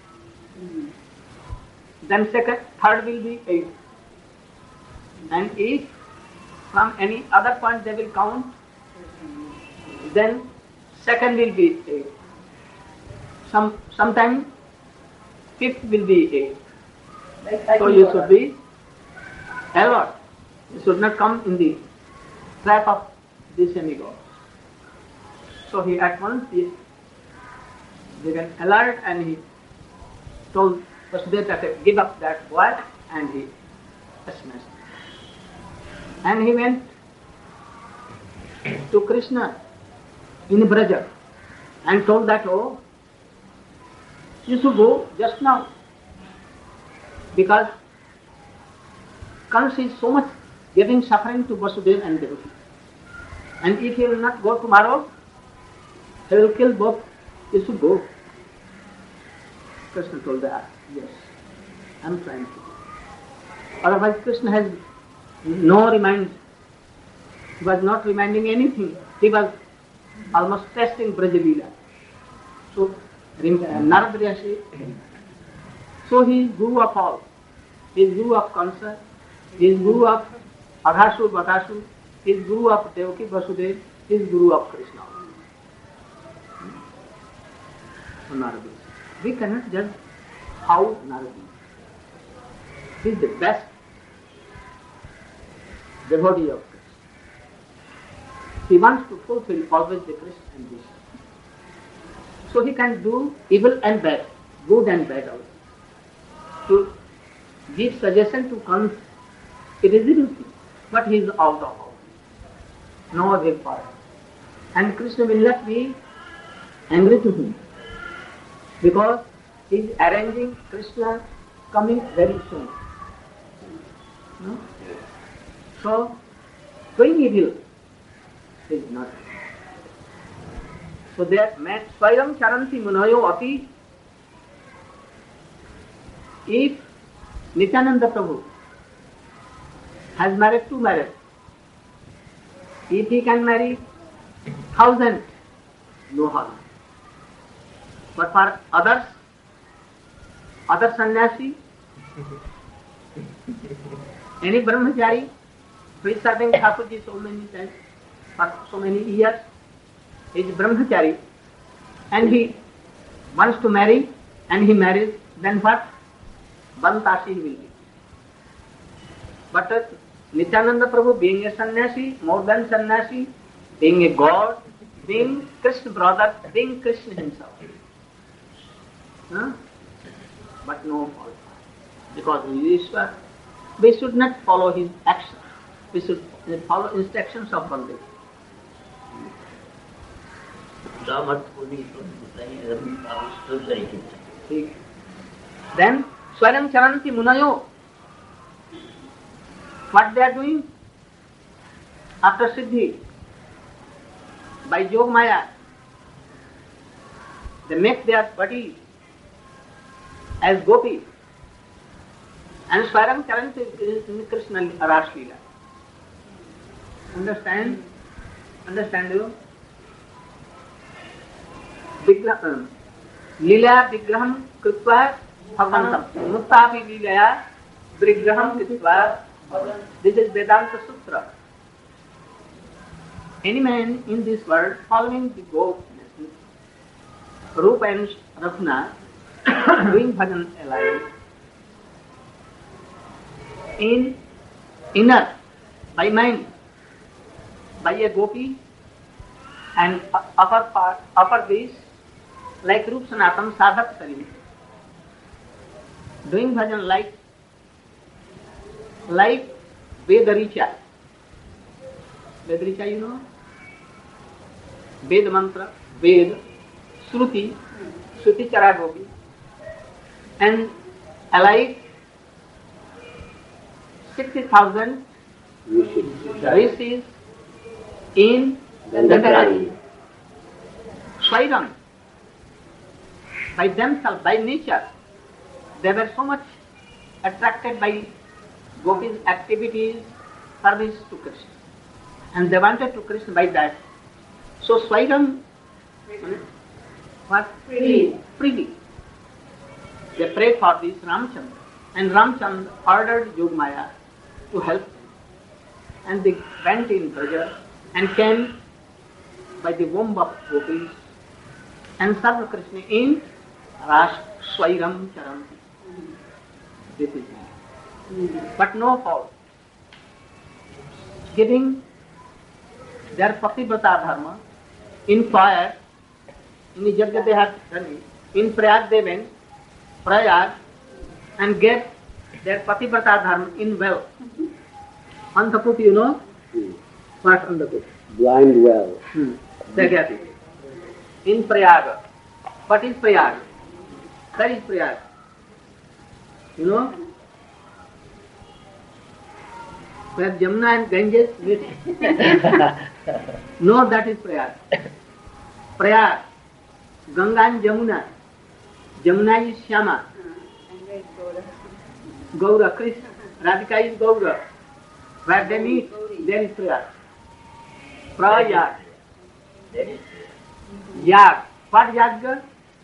then third will be 8. And if from any other point they will count, then second will be 8. Sometime fifth will be 8. So you should be alert. You should not come in the trap of this demigod. So he at once became alert, and he told Vasudeva to give up that boy, and he smashed. And he went to Krishna in Braja and told that, oh, you should go just now, because Kansa is so much giving suffering to Vasudeva and Devaki. And if he will not go tomorrow, he will kill both. You should go. Krishna told that, yes, I am trying to go. Otherwise Krishna has no remind. He was not reminding anything. He was almost testing Brajalila. So Narad Rishi, so he is guru of all. He is guru of Kansa, he is guru of Aghasur, Bakasur, he is guru of Devaki, Vasudeva, he is guru of Krishna. So Narad Rishi. We cannot judge how Narad is. He is the best devotee of Krishna. He wants to fulfill always the Krishna ambition. So he can do evil and bad, good and bad also. To give suggestion to Kansa, it is evil thing, but he is out of all. No other part. And Krishna will not be angry to him, because he is arranging Krishna coming very soon. No? So, doing evil is not. So that man, Swayam Charanti Munayo Ati, if Nityananda Prabhu has married 2 marriages, if he can marry 1,000, no harm. But for others, other sannyasi, any brahmachari who is serving Thakurji so many times, for so many years, he is brahmachari, and he wants to marry, and he marries, then what? Bantasi will be. But Nityananda Prabhu, being a sannyasi, more than sannyasi, being a god, being Krishna brother, being Krishna himself. But no fault. Because he is Ishwar, we should not follow his action. We should follow instructions of Baldev. Then Swaram Charanti Munayo, what they are doing after Siddhi, by Yog Maya, they make their body as Gopi, and Swaram Charanti is in Krishna Rash Leela. Understand? Understand you? Leela Vigraham Kripva Bhagavantam. Muttapi Leela Vigraham Kripva. This is Vedanta Sutra. Any man in this world following the goat, Rupa and Rafna, doing bhajan alive, in inner, by mind, by a gopi, and upper these like Rup Sanatan Sadhat Kari, doing bhajan like Vedaricha. Vedaricha, you know? Ved mantra, Ved, Shruti Chara Gopi, and alike 60,000 rishis in Dandarani. Swairam, by themselves, by nature, they were so much attracted by Gopi's activities, service to Krishna. And they wanted to Krishna by that. So Swairam, what? Freely. They prayed for this Ramchandra. And Ramchandra ordered Yogmaya to help them. And they went in Braja and came by the womb of Gopis and served Krishna in Ras Swairam Charanti. This is it. But no fault. Giving their Pativrata Dharma in fire, in the Yajna they had done it. In Prayag they went, Prayag, and get their Pativrata Dharma in well. Andhaput, you know? What Andhaput? Blind well. They get it. In Prayag. What is Prayag? That is Prayag. You know? Where Jamuna and Ganges meet. No, that is Prayag. Prayag, Ganga and Jamuna. Jamuna is Shyama. Gaura, Krishna. Radhika is Gaura. Where they meet, there is Prayag. Prayag. Yag. What Yagya?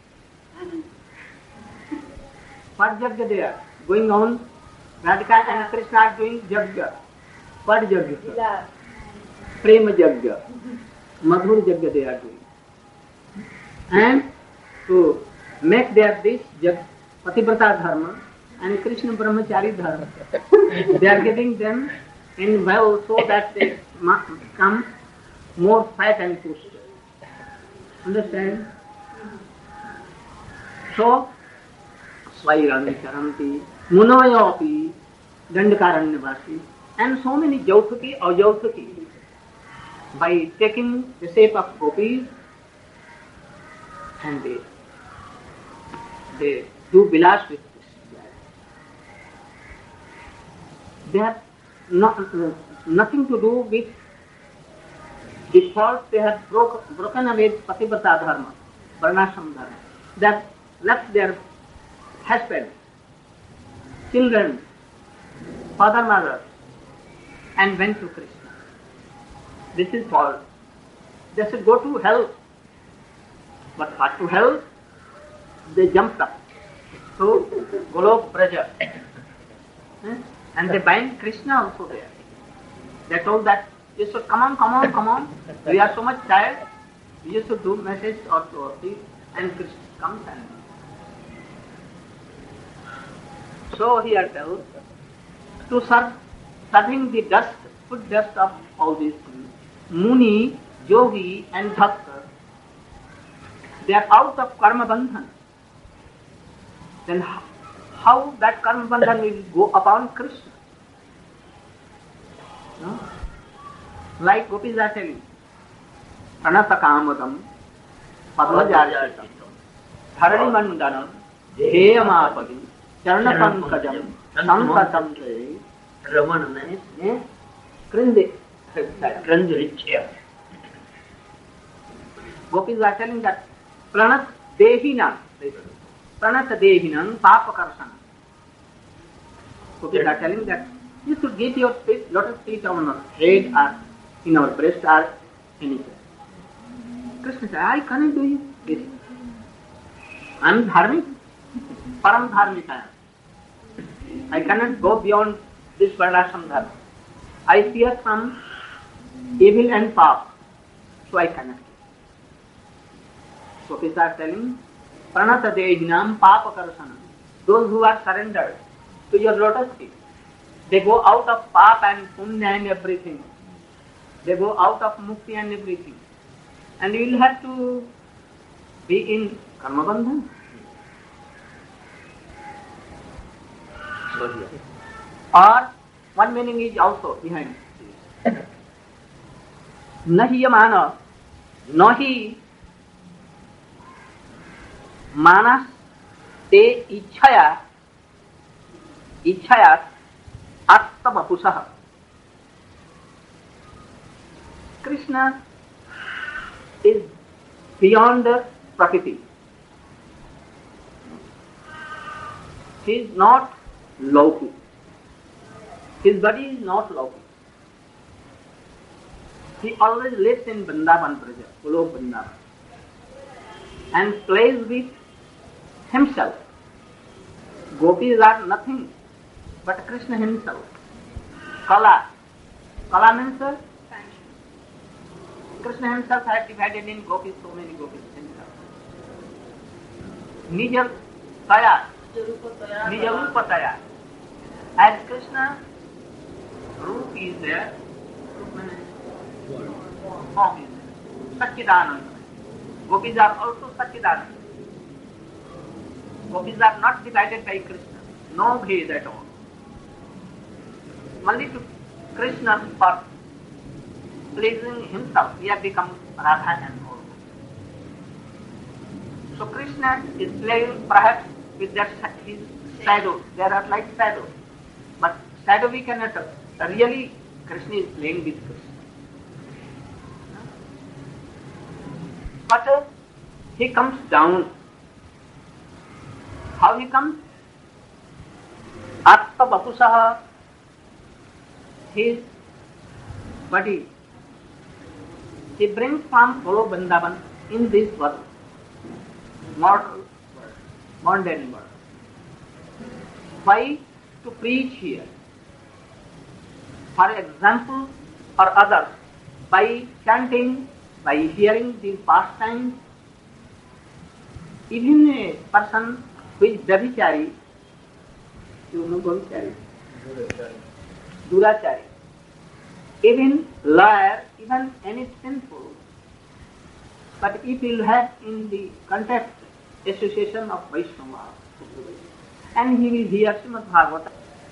What Yagya they are? Going on. Radhika and Krishna are doing Yagya. What Yagya? Prema Yagya. Madhur Yagya they are doing. And to make their this Pativrata Dharma and Krishna Brahmachari Dharma, they are getting them in well so that they become more fat and pushed. Understand? So, Swairam Charanti, Munoyopi, Dandakaranyavasi, and so many Jauthuki or Jauthuki, by taking the shape of gopis, and they do bilas with this. They have nothing to do with the fault. They have broken away Pativrata Dharma, Varnashram Dharma. They have left their husband, children, father, mother, and went to Krishna. This is fault. They should go to hell. But what to hell? They jumped up to Golok Braja. And they bind Krishna also there. They told that you should come on. We are so much tired. You should do message or to and Krishna comes and so here tells to serving the dust, foot dust of all these things. Muni, Yogi and Bhakta, they are out of karma bandhan. Then how that karma bandhan will go upon Krishna? No? Like gopis are telling, Pranata Kamadam, Padmajaryatam, Dharani Mandanam, Heyamapadi, Charanapankajam, Sampatam Tre, Ramanam, Krindi, Gopis are telling that Pranat Dehinam, Papakarsana. Gopis are telling that you should get your feet, lotus feet on our head or in our breast or anywhere. Krishna said, I cannot do this. I am dharmic, param dharmic I am. I cannot go beyond this varnashram dharma. I fear from evil and pap, so I cannot. So Gopis are telling, Pranata Dehinam Papakarsana. Those who are surrendered to your lotus feet, they go out of pap and punya and everything. They go out of mukti and everything. And you will have to be in karma bandhan. Or one meaning is also behind this. Nahi yamana, nahi manas te ichhaya attavapusah. Krishna is beyond the Prakriti. He is not Lauki. His body is not Lauki. He always lives in Vrindavan Praja, Golok Vrindavan, and plays with himself. Gopis are nothing but Krishna himself. Kala. Kala means Krishna himself has divided in gopis, so many gopis himself. Nija Taya, Nija Rupataya. As Krishna, Roop is there, form is there. Satchidananda. Gopis are also Satchidananda. Gopis are not divided by Krishna. No bhed at all. Only to Krishna for pleasing himself, he has become Radha and all. So Krishna is playing perhaps with that his shadow. There are like shadows. But shadow we cannot really Krishna is playing with Krishna. But he comes down. How he comes? Atta Vapusaha, his body, he brings from Golok Vrindavan in this world, mortal world, mundane world. Why? To preach here. For example, or others, by chanting, by hearing these pastimes, even a person who is Vyabhichari, you know Vyabhichari? Durachari. Even liar, even any sinful, but if you have in the context association of Vaishnava, and he will hear Srimad Bhagavata,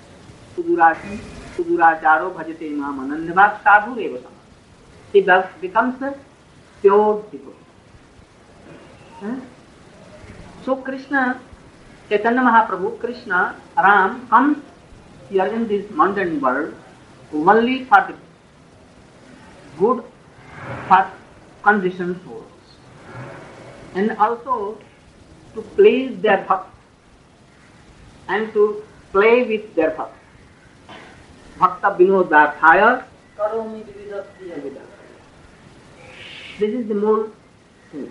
Suduracharo bhajate mam anandavak sadhu eva sama. He thus becomes a pure devotee. So Krishna, Chaitanya Mahaprabhu, Krishna, Ram comes here in this mundane world only for the good, for conditioned souls, and also to please their bhakt and to play with their bhakt. Bhakta Vinodarthaya Karomi Vividha. This is the more thing.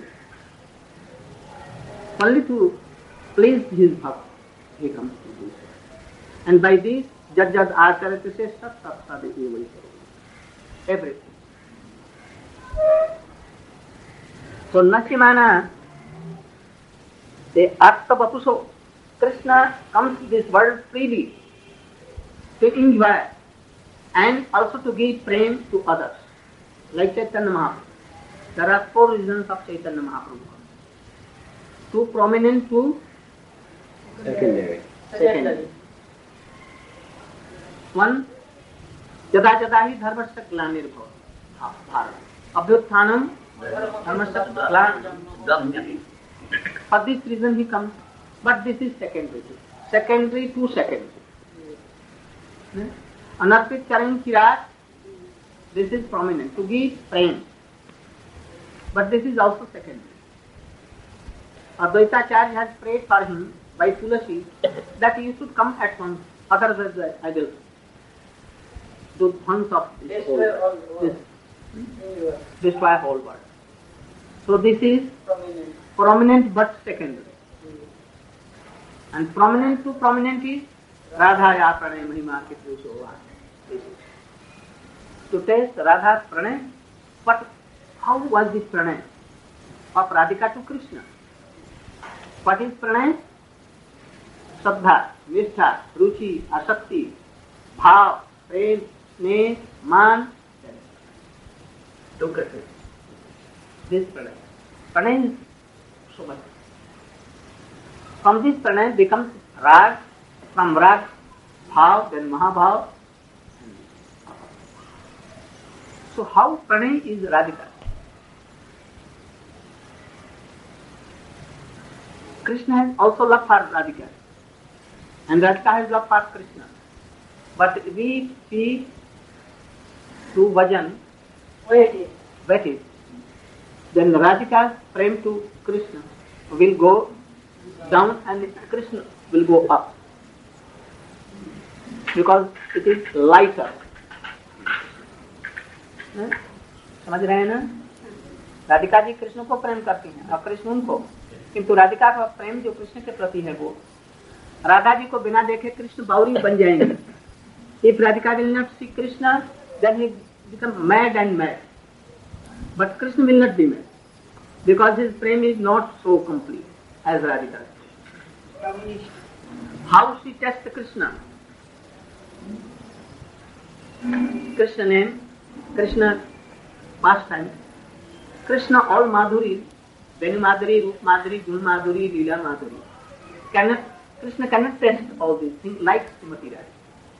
Only to please his bhakt he comes to do so. And by this, Jad Acharya says, Sat Sat Sat Evai. Everything. So Nasimana, the Atta Vapuso, Krishna comes to this world freely to enjoy and also to give prem to others, like Chaitanya Mahaprabhu. There are 4 reasons of Chaitanya Mahaprabhu. 2 prominent, 2 secondary. 1, Jada Jada hi dharmasya glanirбhava bharat. Abhyutthanam dharmasya glanirбhava. For this reason he comes. But this is secondary. Secondary to secondary. Anarpit Karan Kirat, this is prominent, to give prem. But this is also secondary. Advaitacharya has prayed for him by Tulasi that he should come at once, other than the idols. The dhans of this whole world. Destroy whole world. So this is prominent but secondary. And prominent to prominent is Radha ya pranay mahima ke puso. To taste Radha's pranay, but how was this pranay of Radhika to Krishna? What is pranay? Saddha, Nishtha, Ruchi, Asakti, Bhav, Prem, Sneh, Man. Look at it. This pranay. Pranay is so much. From this pranay becomes rag, from rag, bhav, then mahabhav. So how pranay is Radhika? Krishna has also love for Radhika. And Radhika has love for Krishna. But we see through Vajan, waited. Then Radhika's prem to Krishna will go down and Krishna will go up. Because it is lighter. समझ रहे हैं ना? राधिका जी कृष्ण को प्रेम करती हैं और कृष्ण उनको, किंतु राधिका का प्रेम जो कृष्ण के प्रति है वो राधा जी को बिना देखे कृष्ण बावरी बन जाएंगे. If Radhika will not see Krishna, then he become mad and mad. But Krishna will not be mad because his prem is not so complete as Radhika. How she tests Krishna? Krishna name, Krishna pastime, Krishna all Madhuri, Venu Madhuri, Rup Madhuri, Gul Madhuri, Leela Madhuri. Krishna cannot test all these things like Srimati Radhika.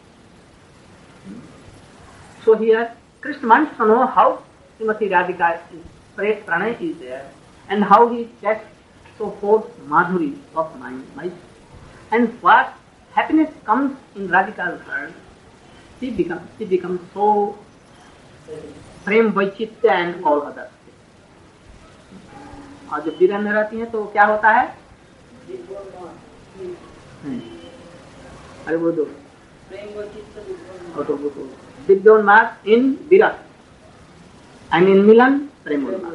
So here, Krishna wants to know how Srimati Radhika pranay is there and how he tests so forth Madhuri of mind. And what happiness comes in Radhika's heart, she becomes so प्रेम वैचित्य and all other. और जब विरह में रहती है तो क्या होता है? अरे वो दो दिव्योन्माद इन विरह एंड इन मिलन प्रेमोन्माद.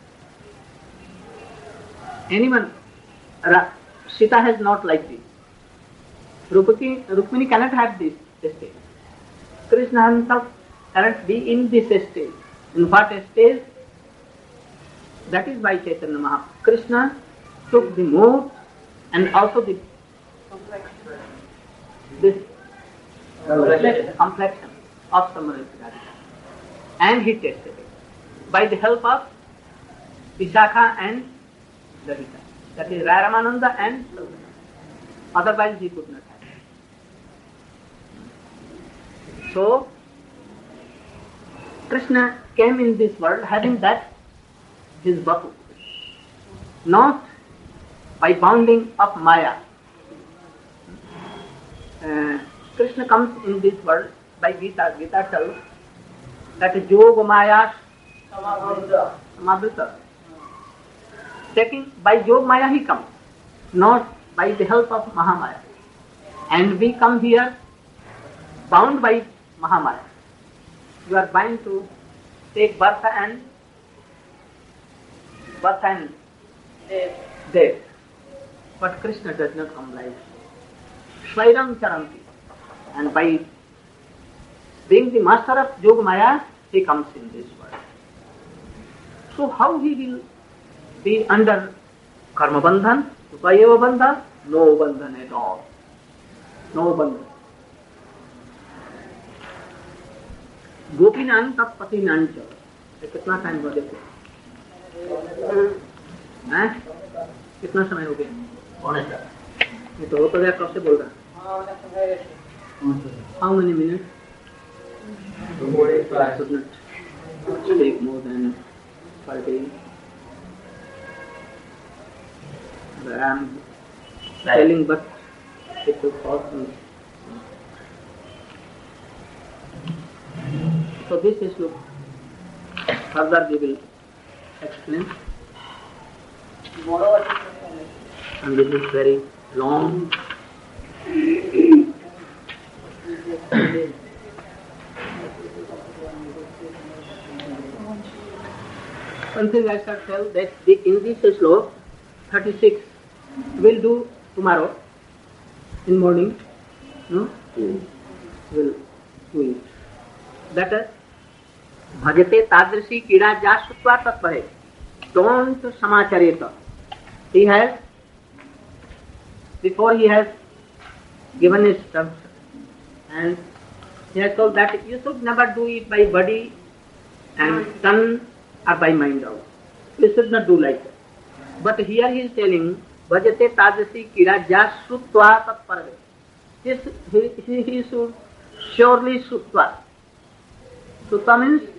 Anyone, Sita has not like this. Rukmini cannot have this state. Krishna himself cannot be in this stage. In what stage? That is why Chaitanya Mahaprabhu, Krishna took the mood and also the complexion of Samarita Radhika. And he tested it by the help of Vishakha and Radhika. That is Raya Ramananda and Samarita. Otherwise he could not have it. So, Krishna came in this world having that his Bapu, not by bounding of Maya. Krishna comes in this world by Gita. Gita tells that Yoga Maya Samavrita. Taking by Yoga Maya he comes, not by the help of Mahamaya. And we come here bound by Mahamaya. You are bound to take birth and death. But Krishna does not come like Swairam Charanti. And by being the master of Yoga Maya, he comes in this world. So how he will be under Karma Bandhan? Upayeva Bandhan? No Bandhan at all. No Bandhan. गोपीनां तब पतिनां च. कितना time हो देखो? कितना समय हो गया? ये तो होता गया कब से बोल रहा? How many minutes? I should not take more than 30. I am telling, but it will cost me. So this is look. Further we will explain. And this is very long. One thing I shall tell that in this slok 36 we'll do tomorrow in morning. No? We'll do it. That is Bhajate Tadrisi Kida Jasutva Tatvahe. Don't Samachareta. He has, before he has given his terms, and he has told that you should never do it by body and tongue are by mind also. We should not do like that. But here he is telling, Bhajate tajasi kira jasrutva tatparve. He should surely sutva. Sutta means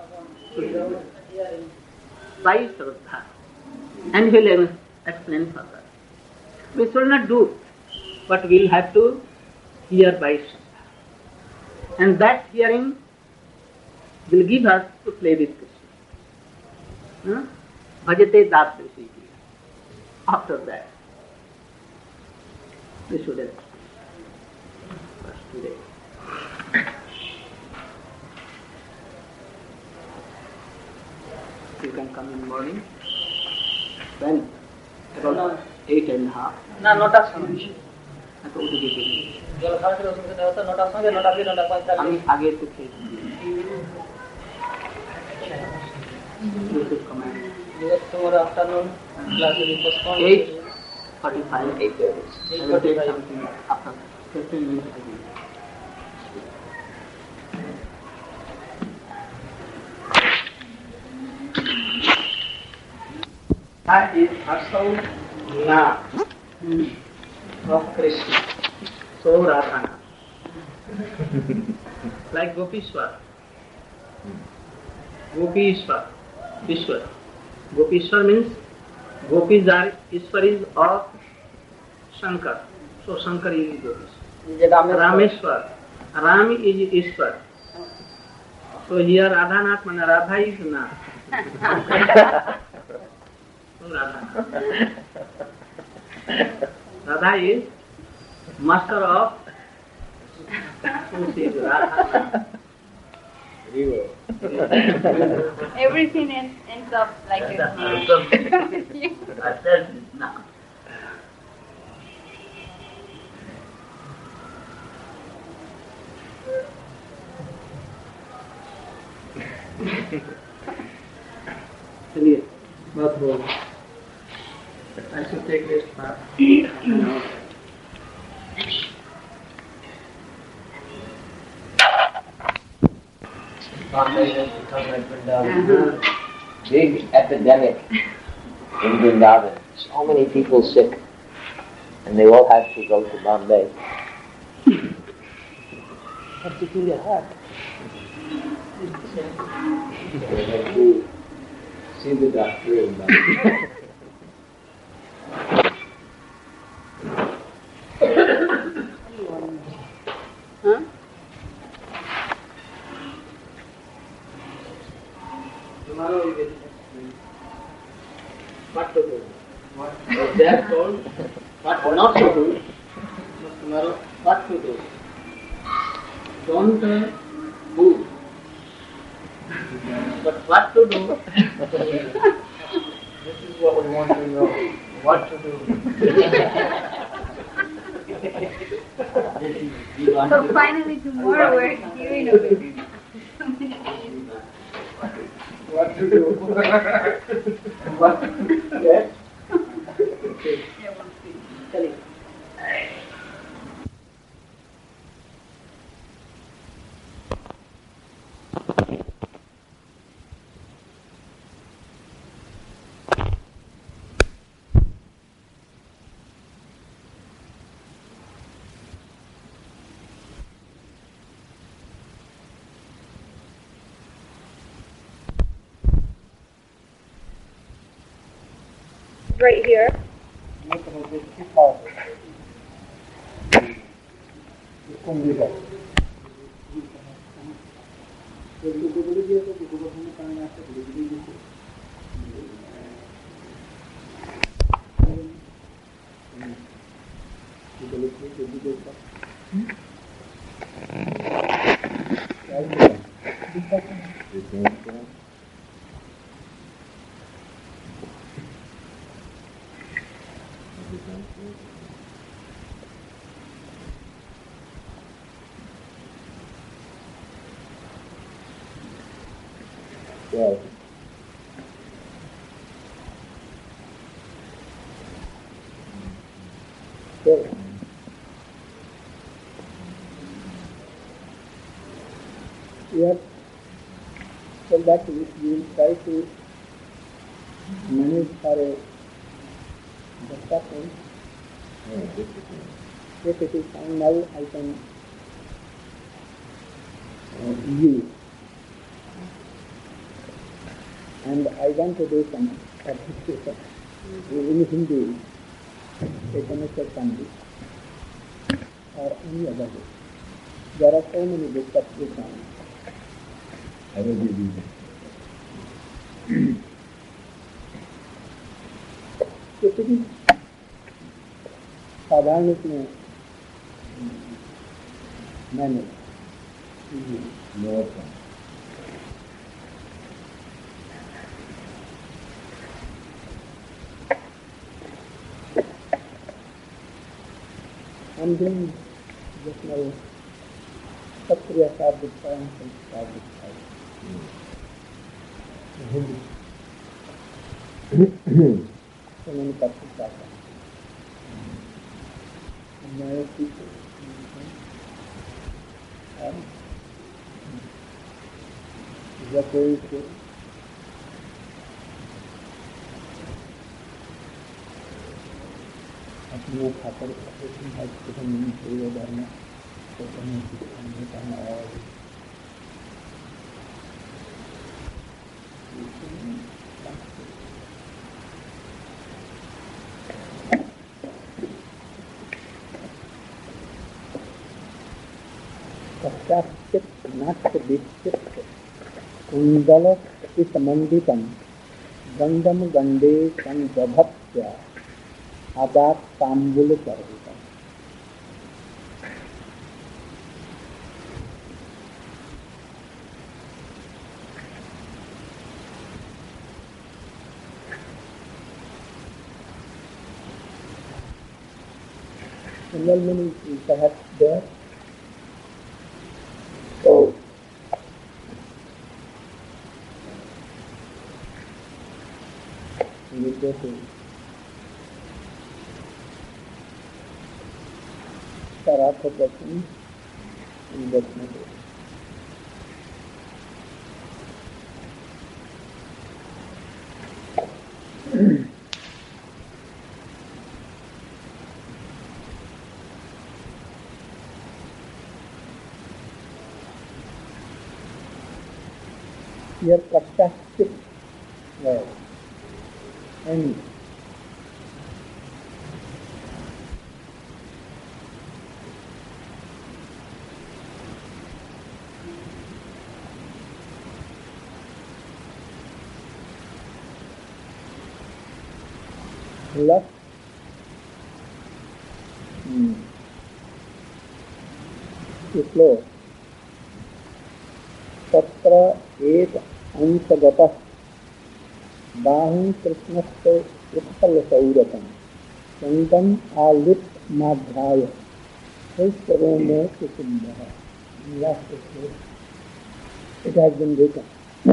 by Shraddha. And he will explain further. We should not do, but we will have to hear by Shraddha. And that hearing will give us to play with Krishna. Bhajate Dasyasi. After that, we should explain. First today. You can come in the morning. When? About 8:30. না নটার সময় তো উঠে যেতে হবে। জল খাওয়া ছিল অসুবিধা হতো নটার সঙ্গে 9:45 আমি আগে একটু খেয়ে tomorrow afternoon class will be postponed. 8:45. 8:30. I will take something after 15 minutes again. That is also not of Krishna. So Radhana. Like Gopishwar. Gopishwar. Ishwar. Gopishwar means Gopis are Ishwar is of Shankar. So Shankar is Gopishwar. Rameshwar. Ram is Ishwar. So here Radhanath means Radha is not. So Radha. Radha is master of Radha. Everything ends up like this. I said no. चलिए बहुत हो गया. I should take this part. Bombay has become like Vrindavan. Big epidemic in Vrindavan. So many people sick, and they all had to go to Bombay. Have to feel your heart. They have to see the doctor in Bombay. Tomorrow we will explain what to do. What they are told, what not to do. But tomorrow, what to do. Don't do. But what to do. This is what we want to know. What to do. So finally tomorrow we're hearing of it. What to do? What to do? Yes? Okay. Tell it. Right here. Yes. Sure. Yep. so that we will try to manage for a better point. If it is fine now, I can use. And I want to do some participation in Hindi, Chaitanya Chandi, or any other book. There are so many books of this kind. I will give you किसी साधारण में मैंने I'm doing just now Satriya Sadhika and Sadhika. So many Sadhika. My people. Is that very good? अपने खातर धर्म पश्चाचित नाट्य विचित कुंडल मंडितम गंडम गंडे संजभत्या आदात तांबुल सर्विता. Single meaning is perhaps there. Oh. You go to Saratha Prashan in Vaishnava. Here Prakshastik word and lust is flow. तत्र एक अंशगतः बाहुं कृष्णस्य उत्पलसौरभं चन्दम् आलिप्तमाध्याय हृष्टरोमे कुसुम्भः. It has been written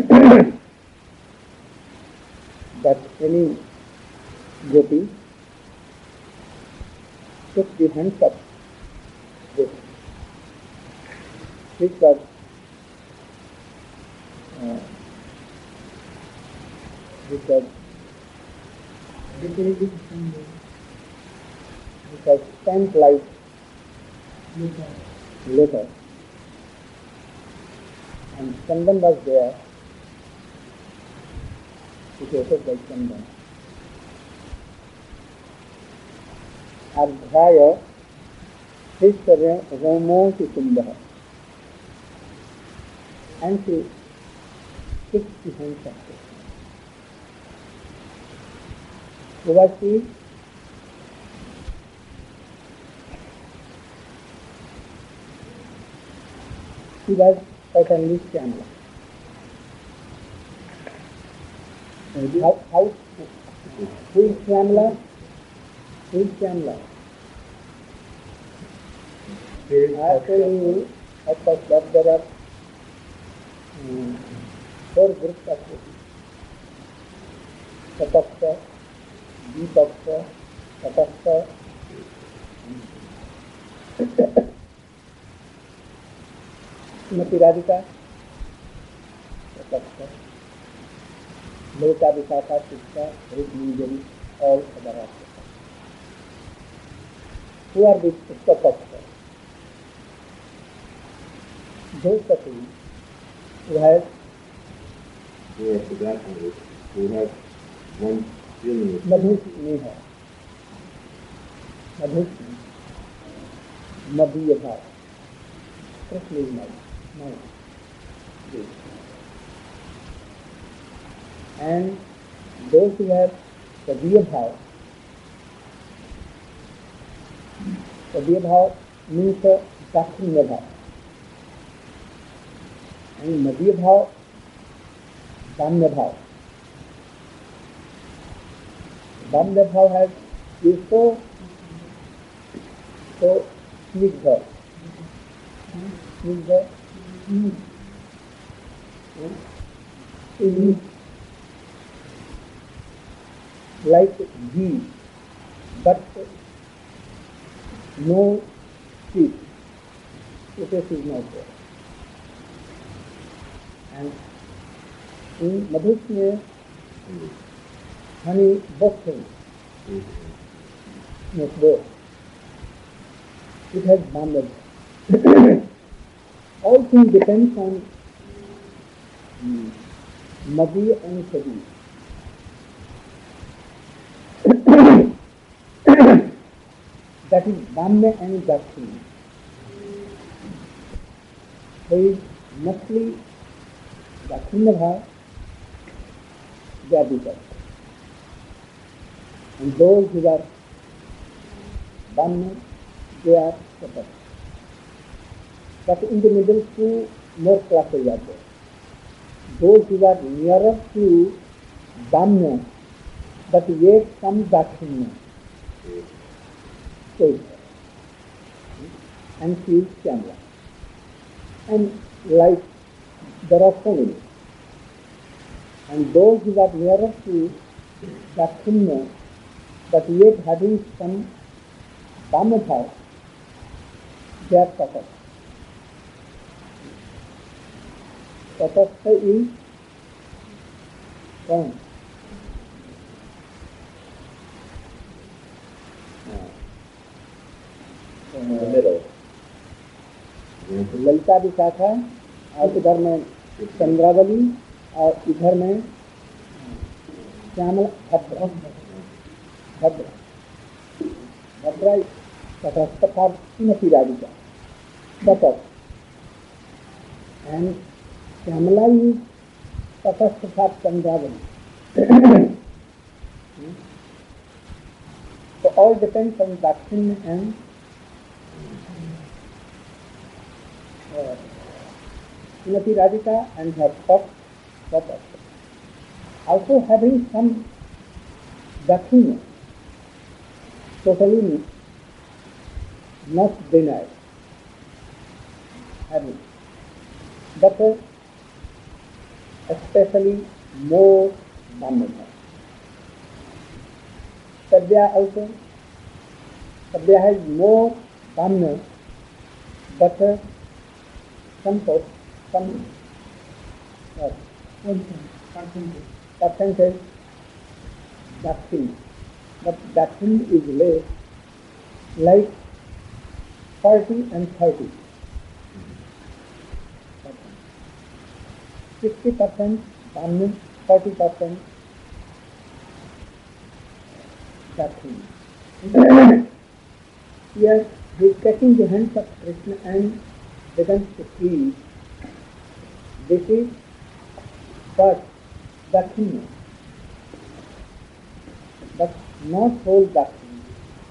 that any gopi took the hands of this, which was because stamped like letter, and Chandan was there, situated by Chandan. Ardhaya Hishtarya Romo Kusumbha, and she took the hands of it. Who was she? She was certainly Shyamala. How? Who is Shyamala? Who is Shyamala? I am telling you, of course, that there are 4 groups of people. Tatastha, Deepastha, Tatastha, Srimati Radhika, Takta, Lota Visakha Chitta, Ritmanjari, all other aspects. Who are these Taktas? Those Taktas who have one feeling. Madhus Neha, Madhus Madhya Bhav, Krishna is mind. And those who have Tadya Bhav means Dakshinya Bhav, and Madhya Bhav, Damya Bhav. Damya Bhav has is so snigdha, is like ghee, but no sweet. It is not there. And in Madhusya, honey, both things. Yes, both. It has bounded. All things depends on Madhya and Sadi. That is Damya and Dakshinya. There is mostly Dakshinya Bhav, they are weaker. And those who are Damya, they are better. But in the middle, two more classes are there. Those who are nearest to Damya, but yet some Dakshinya. And she is Shyamla. And like there are so many. And those who are nearest to Dakshinya, but yet having some Damya, they are Tatas. Tatastha is कौन? ललिता विशाखा और इधर में चंद्रावली और इधर में श्यामला भद्रा भद्रा तटस्थ था श्रीमती राधिका तटस्थ एंड श्यामला इज तटस्थ था Chandravali. So all depends on Dakshinya and Srimati Radhika and her papa. Also having some Dakshinya, totally not denied, having, but especially more Brahmana. Sadhya also, Sadhya has more Brahmana, but some percentage Dakshinya. But Dakshinya is less, like 40 and 30. 60% Brahmin, 40% Dakshinya. Here he is taking the hands of Krishna and begins to feel. This is first Dakshinya, but not whole Dakshinya.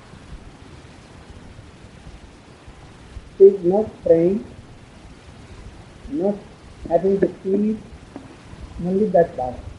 He is not praying, not having the peace, only that part.